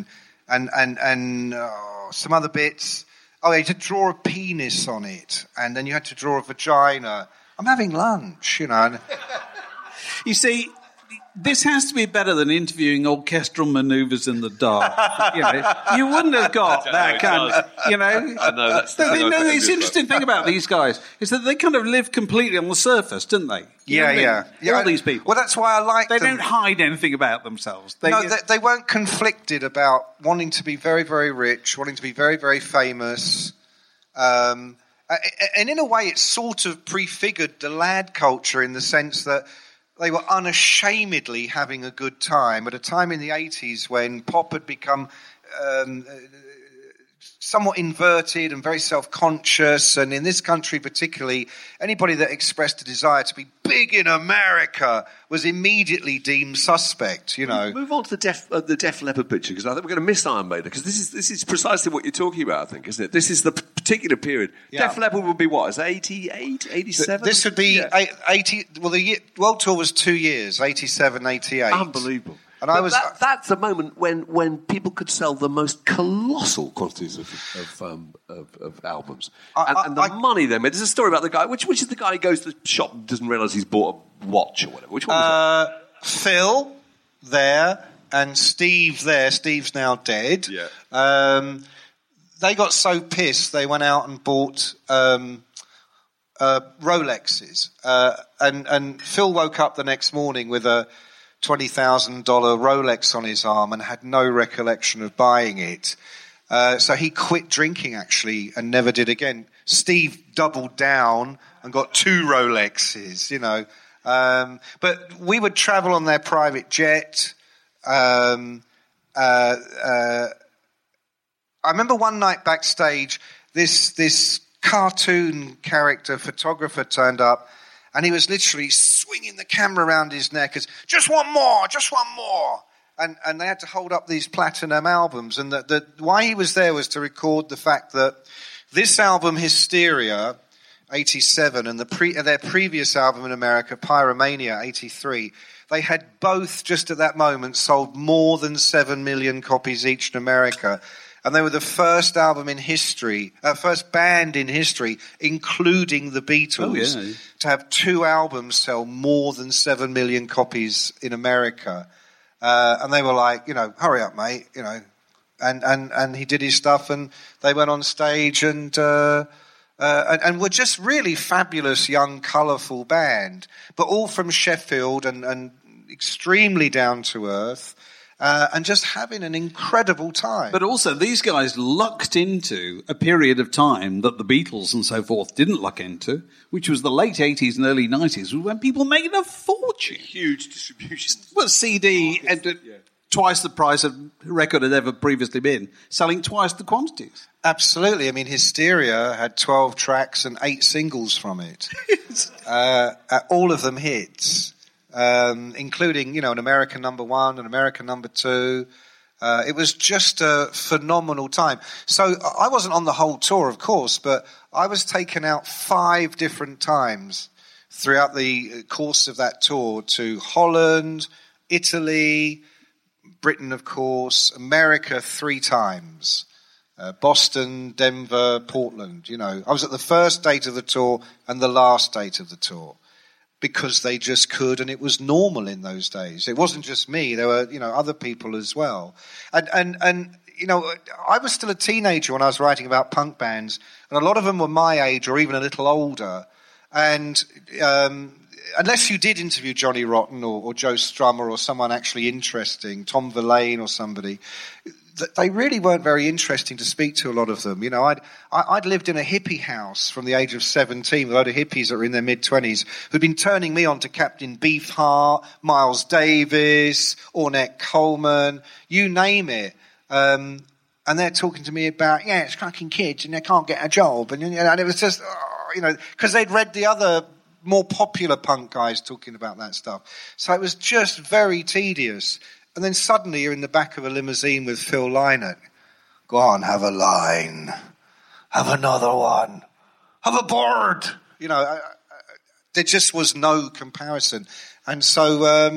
[SPEAKER 4] And some other bits. Oh, you had to draw a penis on it. And then you had to draw a vagina. I'm having lunch, you know.
[SPEAKER 5] You see, this has to be better than interviewing orchestral manoeuvres in the dark. You wouldn't have got that kind of,
[SPEAKER 3] I know, that's the thing.
[SPEAKER 5] The interesting thing about these guys is that they kind of live completely on the surface, didn't they?
[SPEAKER 4] Yeah.
[SPEAKER 5] All these people.
[SPEAKER 4] Well, that's why I like them.
[SPEAKER 5] They don't hide anything about themselves.
[SPEAKER 4] They weren't conflicted about wanting to be very, very rich, wanting to be very, very famous. And in a way, it sort of prefigured the lad culture in the sense that they were unashamedly having a good time at a time in the 80s when pop had become somewhat inverted and very self-conscious. And in this country particularly, anybody that expressed a desire to be big in America was immediately deemed suspect, you know.
[SPEAKER 3] Move on to the Def Leppard picture, because I think we're going to miss Iron Maiden, because this is precisely what you're talking about, I think, isn't it? This is the particular period. Yeah. Def Leppard would be what? Is it 88, 87?
[SPEAKER 4] This would be 80... Well, the world tour was 2 years, 87, 88.
[SPEAKER 3] Unbelievable.
[SPEAKER 4] And
[SPEAKER 3] that's the moment when people could sell the most colossal quantities of albums. And the money they made. There's a story about the guy. Which is the guy who goes to the shop and doesn't realise he's bought a watch or whatever? Which one was that?
[SPEAKER 4] Phil there and Steve there. Steve's now dead.
[SPEAKER 3] Yeah.
[SPEAKER 4] They got so pissed they went out and bought Rolexes. And Phil woke up the next morning with a $20,000 Rolex on his arm and had no recollection of buying it. So he quit drinking, actually, and never did again. Steve doubled down and got 2 Rolexes, you know. But we would travel on their private jet. I remember one night backstage, this cartoon character photographer turned up, and he was literally swinging the camera around his neck as, just one more. And they had to hold up these platinum albums. And why he was there was to record the fact that this album, Hysteria, 87, and their previous album in America, Pyromania, 83, they had both, just at that moment, sold more than 7 million copies each in America. And they were the first album in history, first band in history, including the Beatles, to have 2 albums sell more than 7 million copies in America. And they were like, hurry up, mate, And he did his stuff, and they went on stage, and and were just really fabulous, young, colourful band, but all from Sheffield and extremely down to earth. And just having an incredible time.
[SPEAKER 5] But also, these guys lucked into a period of time that the Beatles and so forth didn't luck into, which was the late 80s and early 90s, when people made a fortune.
[SPEAKER 3] Huge distribution.
[SPEAKER 5] Well, CD, twice the price of a record had ever previously been, selling twice the quantities.
[SPEAKER 4] Absolutely. I mean, Hysteria had 12 tracks and 8 singles from it. All of them hits. Including, an American #1, an American #2. It was just a phenomenal time. So I wasn't on the whole tour, of course, but I was taken out 5 different times throughout the course of that tour to Holland, Italy, Britain, of course, America 3 times. Boston, Denver, Portland, I was at the first date of the tour and the last date of the tour. Because they just could, and it was normal in those days. It wasn't just me; there were, other people as well. And I was still a teenager when I was writing about punk bands, and a lot of them were my age or even a little older. And unless you did interview Johnny Rotten or Joe Strummer or someone actually interesting, Tom Verlaine or somebody, they really weren't very interesting to speak to, a lot of them. I'd lived in a hippie house from the age of 17 with a load of hippies that were in their mid-20s who'd been turning me on to Captain Beefheart, Miles Davis, Ornette Coleman, you name it. And they're talking to me about, it's fucking kids and they can't get a job. And it was just, because they'd read the other more popular punk guys talking about that stuff. So it was just very tedious. And then suddenly you're in the back of a limousine with Phil Lynott. Go on, have a line. Have another one. Have a board. There just was no comparison. And so,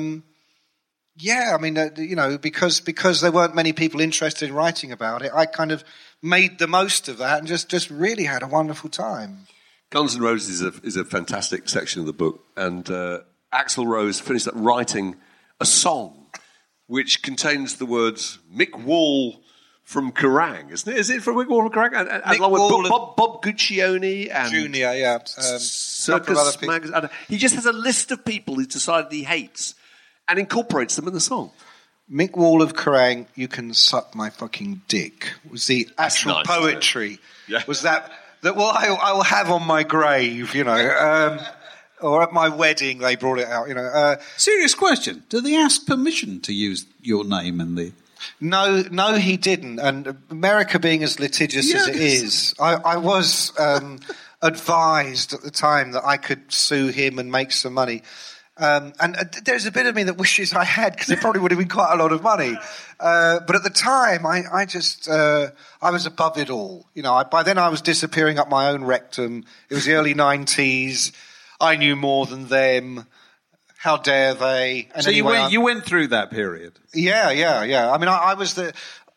[SPEAKER 4] because there weren't many people interested in writing about it, I kind of made the most of that and just really had a wonderful time.
[SPEAKER 3] Guns N' Roses is a fantastic section of the book. And Axl Rose finished up writing a song which contains the words Mick Wall from Kerrang, isn't it? Is it from Mick Wall from Kerrang? And along with Bob Guccione and
[SPEAKER 4] Junior, yeah.
[SPEAKER 3] Circus Magazine. He just has a list of people he's decided he hates and incorporates them in the song.
[SPEAKER 4] Mick Wall of Kerrang, you can suck my fucking dick, was the actual poetry. Yeah. Was that I will have on my grave, or at my wedding, they brought it out,
[SPEAKER 5] Serious question. Do they ask permission to use your name in the...
[SPEAKER 4] No, he didn't. And America being as litigious as it is, I was advised at the time that I could sue him and make some money. And there's a bit of me that wishes I had, because it probably would have been quite a lot of money. But at the time, I was above it all. By then I was disappearing up my own rectum. It was the early 90s. I knew more than them. How dare they? And
[SPEAKER 5] so you went through that period?
[SPEAKER 4] Yeah. I mean, I was the...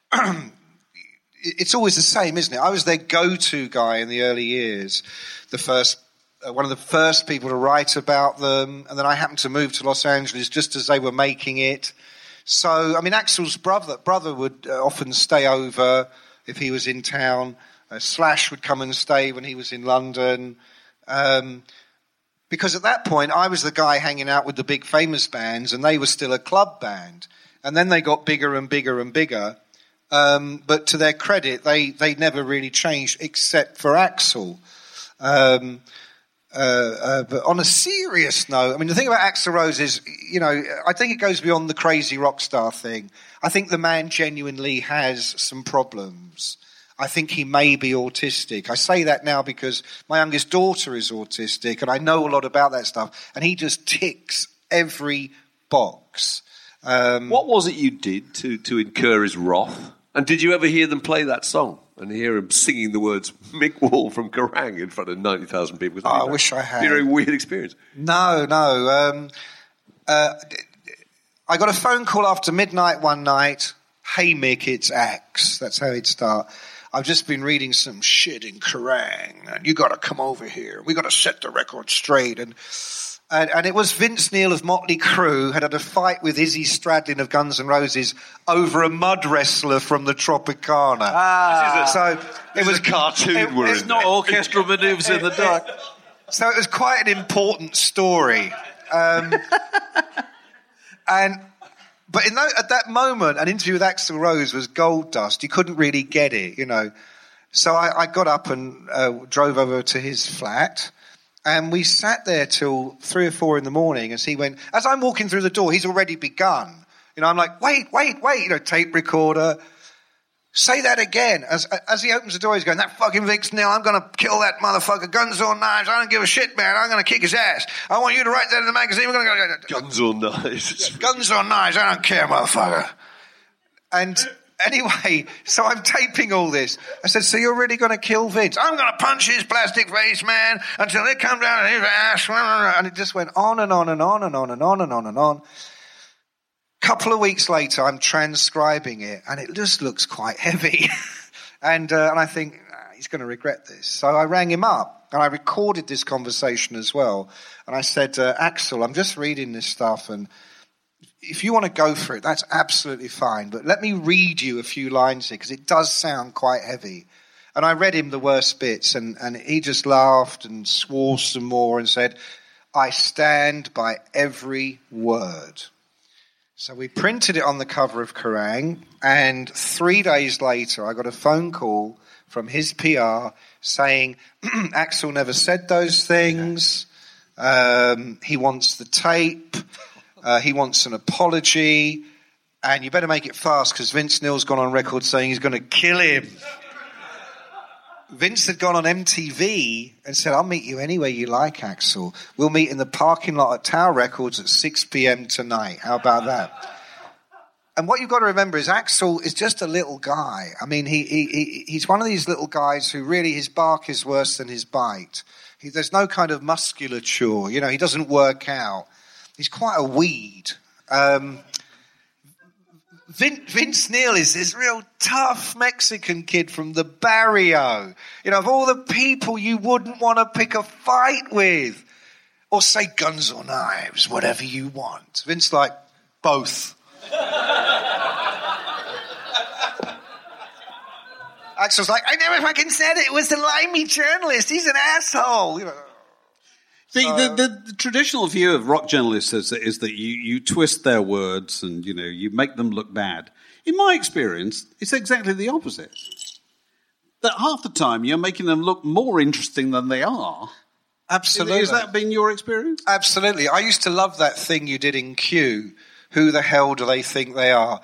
[SPEAKER 4] It's always the same, isn't it? I was their go-to guy in the early years. One of the first people to write about them. And then I happened to move to Los Angeles just as they were making it. So, I mean, Axl's brother would often stay over if he was in town. Slash would come and stay when he was in London. Because at that point, I was the guy hanging out with the big famous bands, and they were still a club band. And then they got bigger and bigger and bigger. But to their credit, they never really changed, except for Axl. But on a serious note, I mean, the thing about Axl Rose is, I think it goes beyond the crazy rock star thing. I think the man genuinely has some problems. I think he may be autistic. I say that now because my youngest daughter is autistic, and I know a lot about that stuff, and he just ticks every box.
[SPEAKER 3] What was it you did to incur his wrath? And did you ever hear them play that song and hear him singing the words Mick Wall from Kerrang in front of 90,000 people?
[SPEAKER 4] I wish I had.
[SPEAKER 3] It's a very weird experience.
[SPEAKER 4] No. I got a phone call after midnight one night. Hey, Mick, it's Axe. That's how he'd start. I've just been reading some shit in Kerrang, and you got to come over here. We got to set the record straight. And And it was Vince Neil of Motley Crue had a fight with Izzy Stradlin of Guns N' Roses over a mud wrestler from the Tropicana.
[SPEAKER 3] So it was a cartoon.
[SPEAKER 5] It's not orchestral manoeuvres in the dark.
[SPEAKER 4] So it was quite an important story. But at that moment, an interview with Axl Rose was gold dust. You couldn't really get it, you know. So I got up and drove over to his flat. And we sat there till 3 or 4 in the morning as I'm walking through the door, he's already begun. You know, I'm like, wait, you know, tape recorder. Say that again. As he opens the door, he's going, that fucking Vince Neil, I'm going to kill that motherfucker. Guns or knives, I don't give a shit, man. I'm going to kick his ass. I want you to write that in the magazine. We're going to go.
[SPEAKER 3] Guns or knives.
[SPEAKER 4] Guns or knives, I don't care, motherfucker. And anyway, so I'm taping all this. I said, so you're really going to kill Vince? I'm going to punch his plastic face, man, until it comes down his ass. And it just went on and on and on and on and on and on and on. Couple of weeks later, I'm transcribing it, and it just looks quite heavy. and I think, he's going to regret this. So I rang him up, and I recorded this conversation as well. And I said, Axl, I'm just reading this stuff, and if you want to go for it, that's absolutely fine. But let me read you a few lines here, because it does sound quite heavy. And I read him the worst bits, and he just laughed and swore some more and said, I stand by every word. So we printed it on the cover of Kerrang, and 3 days later I got a phone call from his PR saying, Axl never said those things, he wants the tape, he wants an apology, and you better make it fast because Vince Neil's gone on record saying he's going to kill him. Vince had gone on MTV and said, I'll meet you anywhere you like, Axl. We'll meet in the parking lot at Tower Records at 6 p.m. tonight. How about that? And what you've got to remember is Axl is just a little guy. I mean, he's one of these little guys who really, his bark is worse than his bite. There's no kind of musculature. You know, he doesn't work out. He's quite a weed. Vince Neil is this real tough Mexican kid from the barrio. You know, of all the people you wouldn't want to pick a fight with. Or say guns or knives, whatever you want. Vince like, both. Axl's like, I never fucking said it. It was the limey journalist. He's an asshole. You know.
[SPEAKER 5] The traditional view of rock journalists is that you twist their words and, you know, you make them look bad. In my experience, it's exactly the opposite. That half the time you're making them look more interesting than they are.
[SPEAKER 4] Absolutely.
[SPEAKER 5] Has that been your experience?
[SPEAKER 4] Absolutely. I used to love that thing you did in Q. Who the hell do they think they are?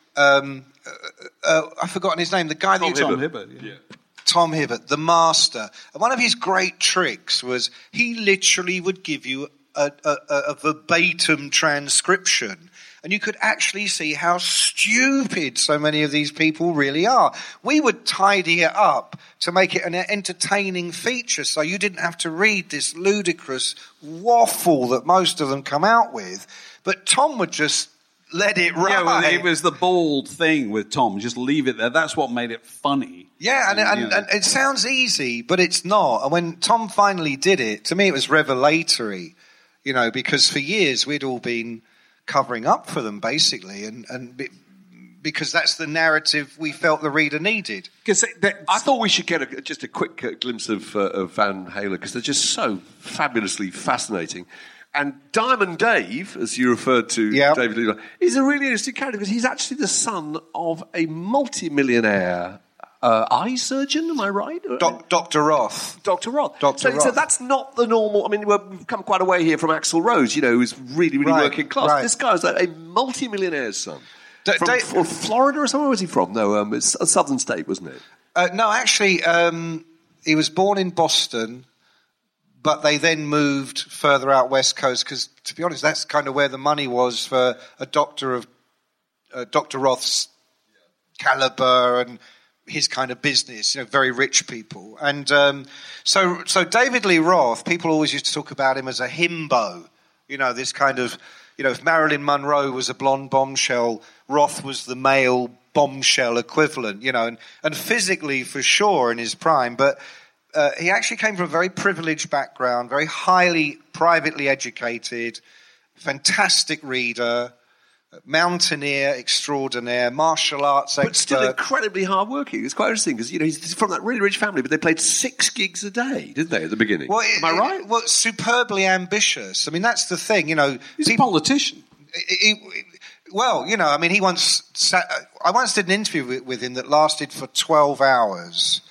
[SPEAKER 4] I've forgotten his name. The guy that
[SPEAKER 5] Tom Hibbert. Yeah.
[SPEAKER 4] Tom Hibbert, the master. And one of his great tricks was he literally would give you a verbatim transcription. And you could actually see how stupid so many of these people really are. We would tidy it up to make it an entertaining feature so you didn't have to read this ludicrous waffle that most of them come out with. But Tom would just let it ride.
[SPEAKER 5] Yeah, well, it was the bald thing with Tom. Just leave it there. That's what made it funny.
[SPEAKER 4] Yeah, and it sounds easy, but it's not. And when Tom finally did it, to me it was revelatory, you know, because for years we'd all been covering up for them, basically, because that's the narrative we felt the reader needed.
[SPEAKER 3] I thought we should get just a quick glimpse of Van Halen, because they're just so fabulously fascinating. And Diamond Dave, as you referred to, David Lee, is a really interesting character because he's actually the son of a multi-millionaire eye surgeon, am I right?
[SPEAKER 4] Dr. Roth.
[SPEAKER 3] Dr. Roth. So that's not the normal... I mean, we've come quite a way here from Axl Rose, you know, who's really, really working class. Right. This guy's a multi-millionaire's son. From Florida or somewhere was he from? No, it's a southern state, wasn't it?
[SPEAKER 4] No, actually, he was born in Boston... But they then moved further out West Coast because, to be honest, that's kind of where the money was for a doctor of Dr. Roth's caliber and his kind of business, you know, very rich people. And so David Lee Roth, people always used to talk about him as a himbo, you know, this kind of, you know, if Marilyn Monroe was a blonde bombshell, Roth was the male bombshell equivalent, you know, and physically for sure in his prime, but he actually came from a very privileged background, very highly privately educated, fantastic reader, mountaineer extraordinaire, martial arts expert.
[SPEAKER 3] But still incredibly hardworking. It's quite interesting because, he's from that really rich family, but they played 6 gigs a day, didn't they, at the beginning?
[SPEAKER 4] Well,
[SPEAKER 3] Am I right?
[SPEAKER 4] Well, superbly ambitious. I mean, that's the thing,
[SPEAKER 5] He's a politician.
[SPEAKER 4] He once sat... I once did an interview with him that lasted for 12 hours.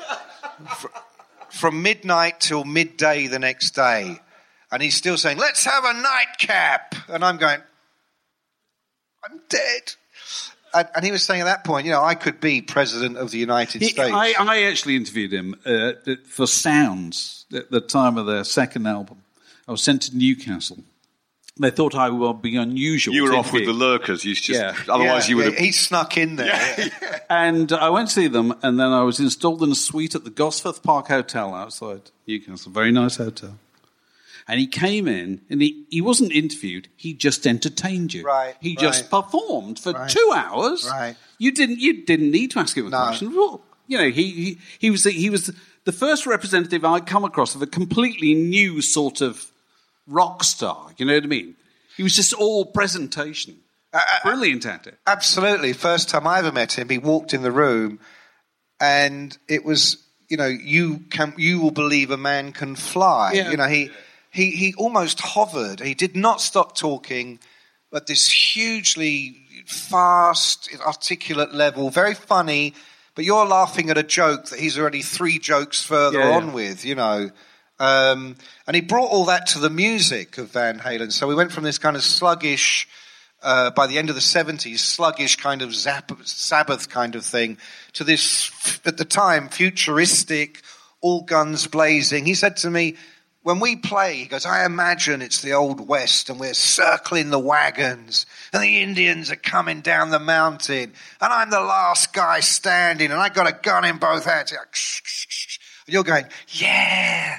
[SPEAKER 4] From midnight till midday the next day. And he's still saying, let's have a nightcap. And I'm going... I'm dead. And he was saying at that point, I could be president of the United States.
[SPEAKER 5] I actually interviewed him for Sounds at the time of their second album. I was sent to Newcastle. They thought I would be unusual.
[SPEAKER 3] You were off with the lurkers. Otherwise you would have...
[SPEAKER 4] He snuck in there. Yeah.
[SPEAKER 5] And I went to see them, and then I was installed in a suite at the Gosforth Park Hotel outside Newcastle. Very nice hotel. And he came in, and he wasn't interviewed. He just entertained you.
[SPEAKER 4] Right.
[SPEAKER 5] He just performed for 2 hours.
[SPEAKER 4] Right.
[SPEAKER 5] You didn't need to ask him a question. Well, he was the first representative I'd come across of a completely new sort of rock star. You know what I mean? He was just all presentation. Brilliant at it. Absolutely.
[SPEAKER 4] First time I ever met him, he walked in the room, and it was, you will believe a man can fly.
[SPEAKER 5] Yeah.
[SPEAKER 4] He almost hovered. He did not stop talking at this hugely fast, articulate level, very funny, but you're laughing at a joke that he's already 3 jokes further on with, And he brought all that to the music of Van Halen. So we went from this kind of sluggish, by the end of the 70s, sluggish kind of Sabbath kind of thing, to this, at the time, futuristic, all guns blazing. He said to me, when we play, he goes, I imagine it's the Old West and we're circling the wagons and the Indians are coming down the mountain and I'm the last guy standing and I got a gun in both hands. And you're going, yeah.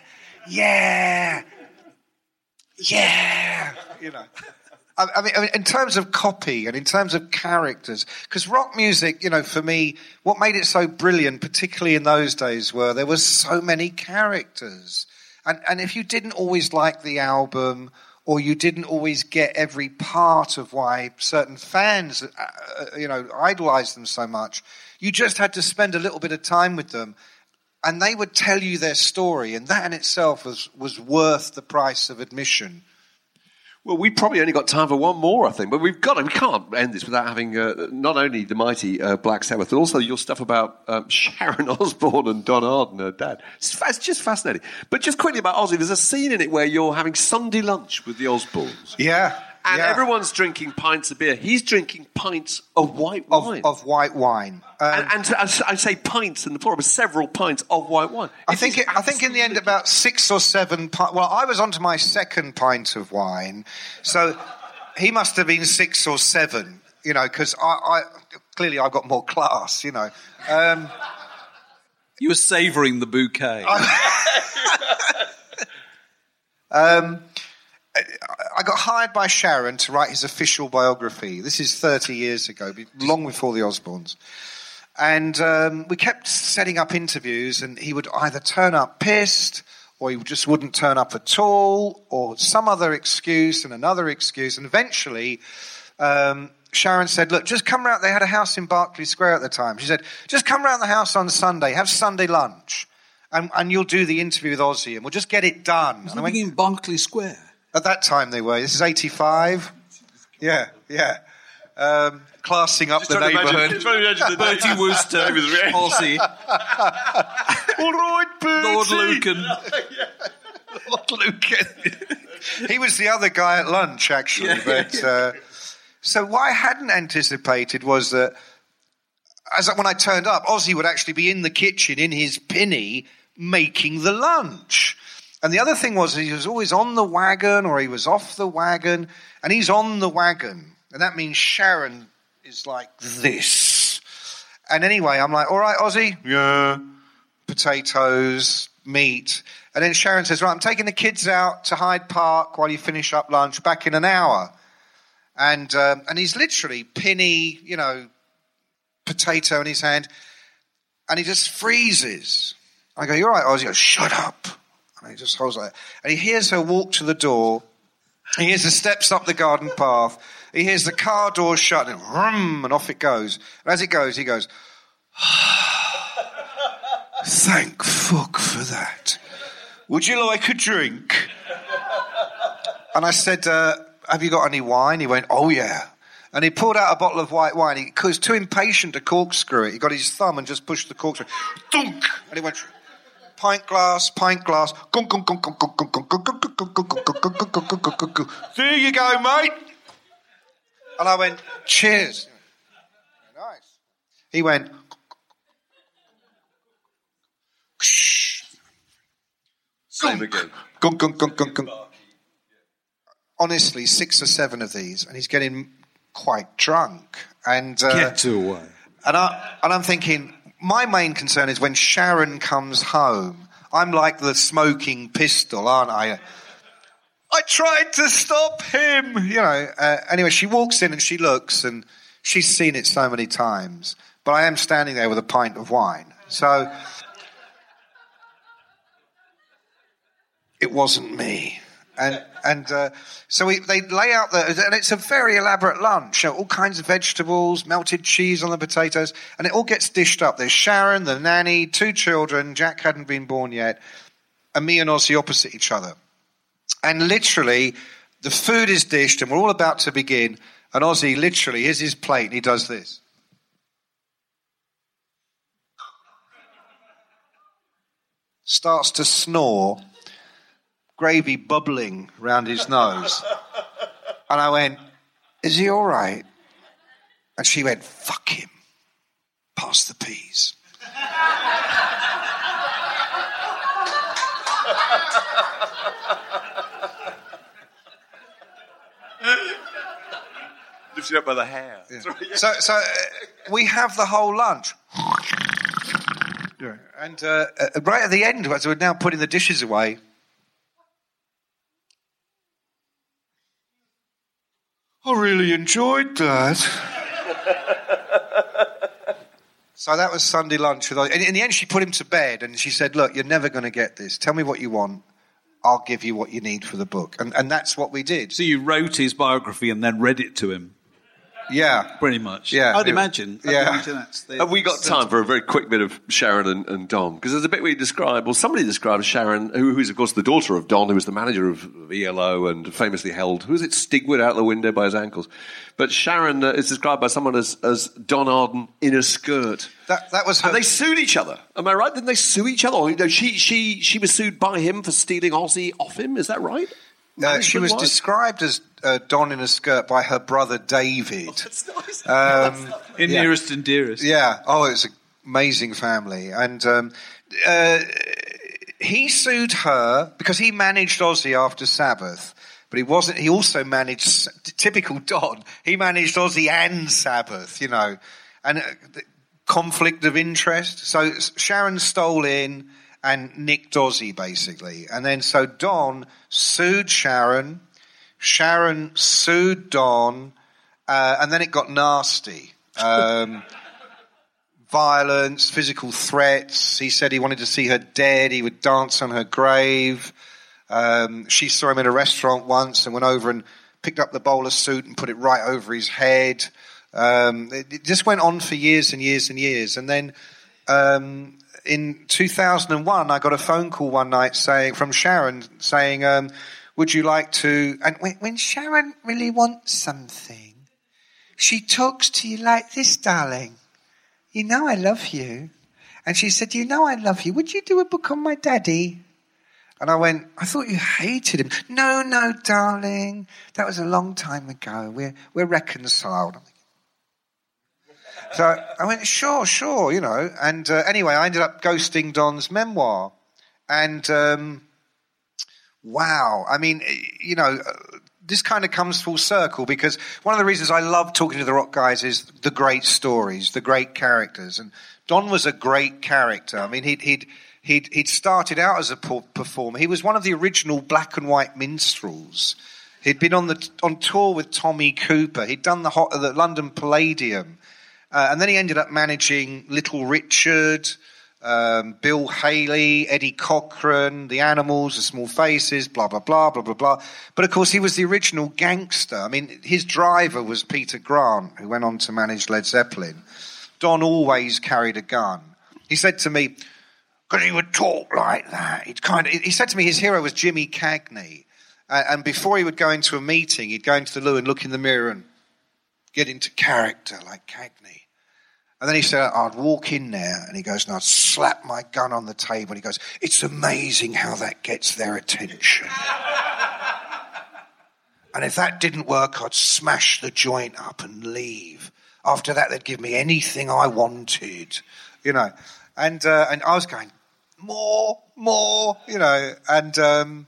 [SPEAKER 4] I mean, in terms of copy and in terms of characters, because rock music, for me, what made it so brilliant, particularly in those days, were there were so many characters. And if you didn't always like the album, or you didn't always get every part of why certain fans, idolized them so much, you just had to spend a little bit of time with them, and they would tell you their story, and that in itself was worth the price of admission.
[SPEAKER 3] Well, we probably only got time for one more, I think, but we can't end this without having not only the mighty Black Sabbath, but also your stuff about Sharon Osbourne and Don Arden, her dad. It's just fascinating. But just quickly about Ozzy, there's a scene in it where you're having Sunday lunch with the Osbournes.
[SPEAKER 4] Yeah.
[SPEAKER 3] And everyone's drinking pints of beer. He's drinking pints of white wine.
[SPEAKER 4] Of white wine.
[SPEAKER 3] And I say pints in the plural, but several pints of white wine.
[SPEAKER 4] I think in the end about 6 or 7 pints. Well, I was on to my second pint of wine, so he must have been 6 or 7, because I clearly I've got more class, You
[SPEAKER 5] were savouring the bouquet.
[SPEAKER 4] I got hired by Sharon to write his official biography. This is 30 years ago, long before the Osbournes. And we kept setting up interviews, and he would either turn up pissed, or he just wouldn't turn up at all, or some other excuse and another excuse. And eventually, Sharon said, look, just come round. They had a house in Berkeley Square at the time. She said, just come round the house on Sunday, have Sunday lunch, and you'll do the interview with Ozzy, and we'll just get it done.
[SPEAKER 5] And I went in Berkeley Square.
[SPEAKER 4] At that time they were. This is 85. Yeah. Classing up the neighbourhood.
[SPEAKER 5] Bertie Wooster, Ozzy.
[SPEAKER 3] All right, Bertie.
[SPEAKER 5] Lord Lucan.
[SPEAKER 4] Lord Lucan. He was the other guy at lunch, actually. But so what I hadn't anticipated was that when I turned up, Ozzy would actually be in the kitchen in his pinny making the lunch. And the other thing was he was always on the wagon or he was off the wagon, and he's on the wagon. And that means Sharon is like this. And anyway, I'm like, all right, Ozzy? Yeah. Potatoes, meat. And then Sharon says, right, I'm taking the kids out to Hyde Park while you finish up lunch, back in an hour. And he's literally pinny, potato in his hand, and he just freezes. I go, "You all right, Ozzy?" He goes, "Shut up." And he just holds like that. And he hears her walk to the door. He hears the steps up the garden path. He hears the car door shut and vroom, and off it goes. And as it goes, he goes, "Thank fuck for that. Would you like a drink?" And I said, "Have you got any wine?" He went, "Oh, yeah." And he pulled out a bottle of white wine. He was too impatient to corkscrew it. He got his thumb and just pushed the corkscrew. Dunk! And he went, pint glass, gunk, gunk, gunk, gunk, gunk, gunk, gunk, gunk, gunk, gunk, gunk, gunk, gunk. There you go, mate. And I went, "Cheers." Nice. He went,
[SPEAKER 3] Same again.
[SPEAKER 4] gunk, gunk, gunk, gunk, gunk. Honestly, 6 or 7 of these, and he's getting quite drunk. And
[SPEAKER 5] Get away.
[SPEAKER 4] And I'm thinking, my main concern is when Sharon comes home. I'm like the smoking pistol, aren't I? I tried to stop him, you know. Anyway, she walks in and she looks, and she's seen it so many times. But I am standing there with a pint of wine. So it wasn't me. And so they lay out and it's a very elaborate lunch. All kinds of vegetables, melted cheese on the potatoes, and it all gets dished up. There's Sharon, the nanny, 2 children. Jack hadn't been born yet, and me and Ozzy opposite each other. And literally, the food is dished, and we're all about to begin. And Ozzy literally, here's his plate, and he does this. Starts to snore. Gravy bubbling round his nose. And I went, "Is he all right?" And she went, "Fuck him. Pass the peas."
[SPEAKER 3] Lifts you up by the hair.
[SPEAKER 4] Yeah. So we have the whole lunch. And right at the end, as we're now putting the dishes away, "I really enjoyed that." So that was Sunday lunch with Ozzy. And in the end, she put him to bed and she said, "Look, you're never going to get this. Tell me what you want. I'll give you what you need for the book." And that's what we did.
[SPEAKER 5] So you wrote his biography and then read it to him?
[SPEAKER 4] Yeah.
[SPEAKER 5] Pretty much.
[SPEAKER 4] Yeah.
[SPEAKER 5] I'd imagine. That's
[SPEAKER 3] Have we got time for a very quick bit of Sharon and Don? Because there's a bit we describe, well, somebody describes Sharon, who is, of course, the daughter of Don, who was the manager of ELO and famously held, who was it, Stigwood out the window by his ankles. But Sharon is described by someone as Don Arden in a skirt.
[SPEAKER 4] That was her.
[SPEAKER 3] And they sued each other. Am I right? Didn't they sue each other? Or, you know, she was sued by him for stealing Ozzy off him. Is that right?
[SPEAKER 4] She was described as Don in a skirt by her brother David.
[SPEAKER 3] Oh, that's nice.
[SPEAKER 5] In Nearest and Dearest.
[SPEAKER 4] Yeah. Oh, it's an amazing family. And he sued her because he managed Ozzy after Sabbath. But he wasn't. He also managed, typical Don, he managed Ozzy and Sabbath, you know. And conflict of interest. So Sharon stole in and nicked Ozzy, basically. And then so Don sued Sharon. Sharon sued Don. And then it got nasty. Violence, physical threats. He said he wanted to see her dead. He would dance on her grave. She saw him in a restaurant once and went over and picked up the bowler suit and put it right over his head. It just went on for years and years and years. And then in 2001, I got a phone call one night from Sharon saying, "Would you like to..." And when Sharon really wants something, she talks to you like this, darling. "You know I love you." And she said, "You know I love you. Would you do a book on my daddy?" And I went, "I thought you hated him." No, darling. That was a long time ago. We're reconciled. So I went, sure, you know. And anyway, I ended up ghosting Don's memoir. And wow. I mean, you know, this kind of comes full circle because one of the reasons I love talking to the rock guys is the great stories, the great characters. And Don was a great character. I mean, he'd started out as a performer. He was one of the original black and white minstrels. He'd been on tour with Tommy Cooper. He'd done the London Palladium. And then he ended up managing Little Richard. Bill Haley, Eddie Cochran, The Animals, The Small Faces, blah, blah, blah, blah, blah, blah. But, of course, he was the original gangster. I mean, his driver was Peter Grant, who went on to manage Led Zeppelin. Don always carried a gun. He said to me, because he would talk like that, he said to me his hero was Jimmy Cagney. And before he would go into a meeting, he'd go into the loo and look in the mirror and get into character like Cagney. And then he said, I'd walk in there, and he goes, and I'd slap my gun on the table. He goes, it's amazing how that gets their attention. And if that didn't work, I'd smash the joint up and leave. After that, they'd give me anything I wanted, you know. And I was going, more, you know. And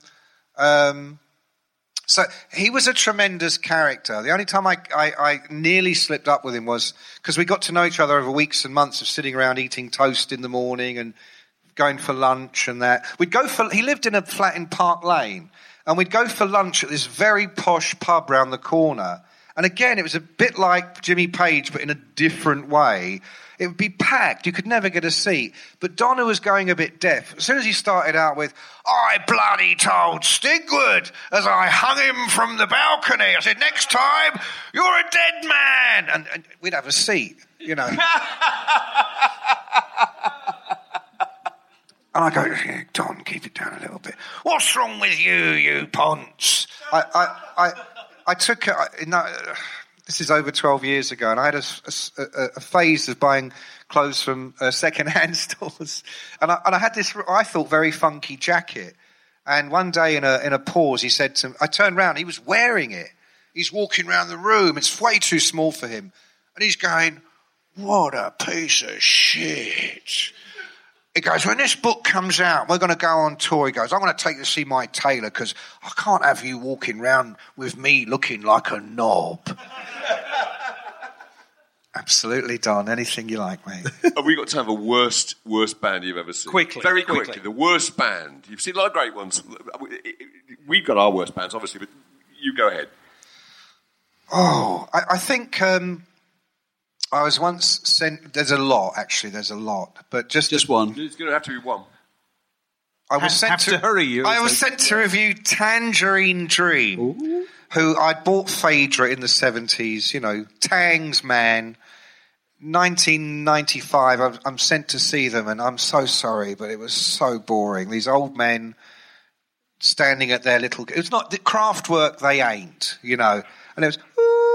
[SPEAKER 4] so he was a tremendous character. The only time I nearly slipped up with him was because we got to know each other over weeks and months of sitting around eating toast in the morning and going for lunch and that. He lived in a flat in Park Lane, and we'd go for lunch at this very posh pub round the corner. And again, it was a bit like Jimmy Page, but in a different way. It would be packed. You could never get a seat. But Donna was going a bit deaf. As soon as he started out with, I bloody told Stigwood as I hung him from the balcony. I said, next time, you're a dead man. And we'd have a seat, you know. And I go, Don, keep it down a little bit. What's wrong with you ponce? I took it... This is over 12 years ago, and I had a phase of buying clothes from second-hand stores. And I had this, I thought, very funky jacket. And one day in a pause, he said to me, I turned round, he was wearing it. He's walking around the room. It's way too small for him. And he's going, what a piece of shit. He goes, when this book comes out, we're going to go on tour. He goes, I'm going to take you to see my tailor because I can't have you walking around with me looking like a knob. Absolutely, Don. Anything you like, mate.
[SPEAKER 3] Have we got to have a worst band you've ever seen? Very quickly. The worst band. You've seen a lot of great ones. We've got our worst bands, obviously, but you go ahead.
[SPEAKER 4] Oh, I think... I was once sent... There's a lot, but just
[SPEAKER 5] one.
[SPEAKER 3] It's going to have to be one.
[SPEAKER 4] I was sent to review Tangerine Dream, Ooh. Who I'd bought Phaedra in the 70s, you know, Tangs Man. 1995, I'm sent to see them, and I'm so sorry, but it was so boring. These old men standing at their little... It's not the craft work, they ain't, you know. And it was...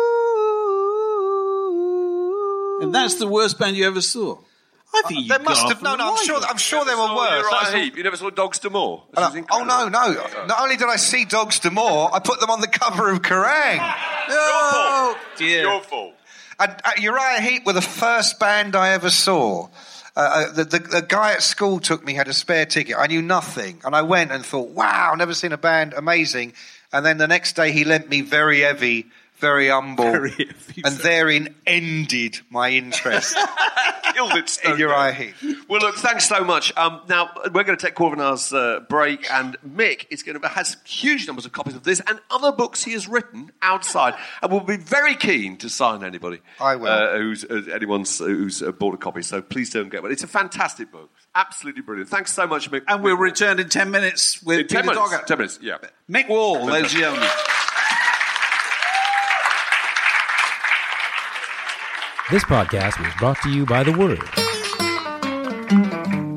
[SPEAKER 5] And that's the worst band you ever saw. I think you must have.
[SPEAKER 4] No, I'm sure there were worse.
[SPEAKER 3] You never saw Dogs D'Amour?
[SPEAKER 4] Oh no! Not only did I see Dogs D'Amour, I put them on the cover of Kerrang!
[SPEAKER 3] Oh, your fault.
[SPEAKER 4] And Uriah Heep were the first band I ever saw. The guy at school took me, had a spare ticket. I knew nothing, and I went and thought, "Wow, never seen a band, amazing." And then the next day, he lent me Very Heavy. Very humble, and therein ended my interest.
[SPEAKER 3] Killed it,
[SPEAKER 4] in Uriah Heep.
[SPEAKER 3] Well, look, thanks so much. Now we're going to take quarter of an hour's break, and Mick has huge numbers of copies of this and other books he has written outside, and will be very keen to sign anybody.
[SPEAKER 4] I will.
[SPEAKER 3] Who's bought a copy. So please don't get one. It's a fantastic book, absolutely brilliant. Thanks so much, Mick.
[SPEAKER 5] And we'll return in 10 minutes with Peter Dogger.
[SPEAKER 3] 10 minutes, yeah.
[SPEAKER 5] Mick Wall, ladies and gentlemen.
[SPEAKER 2] This podcast was brought to you by The Word.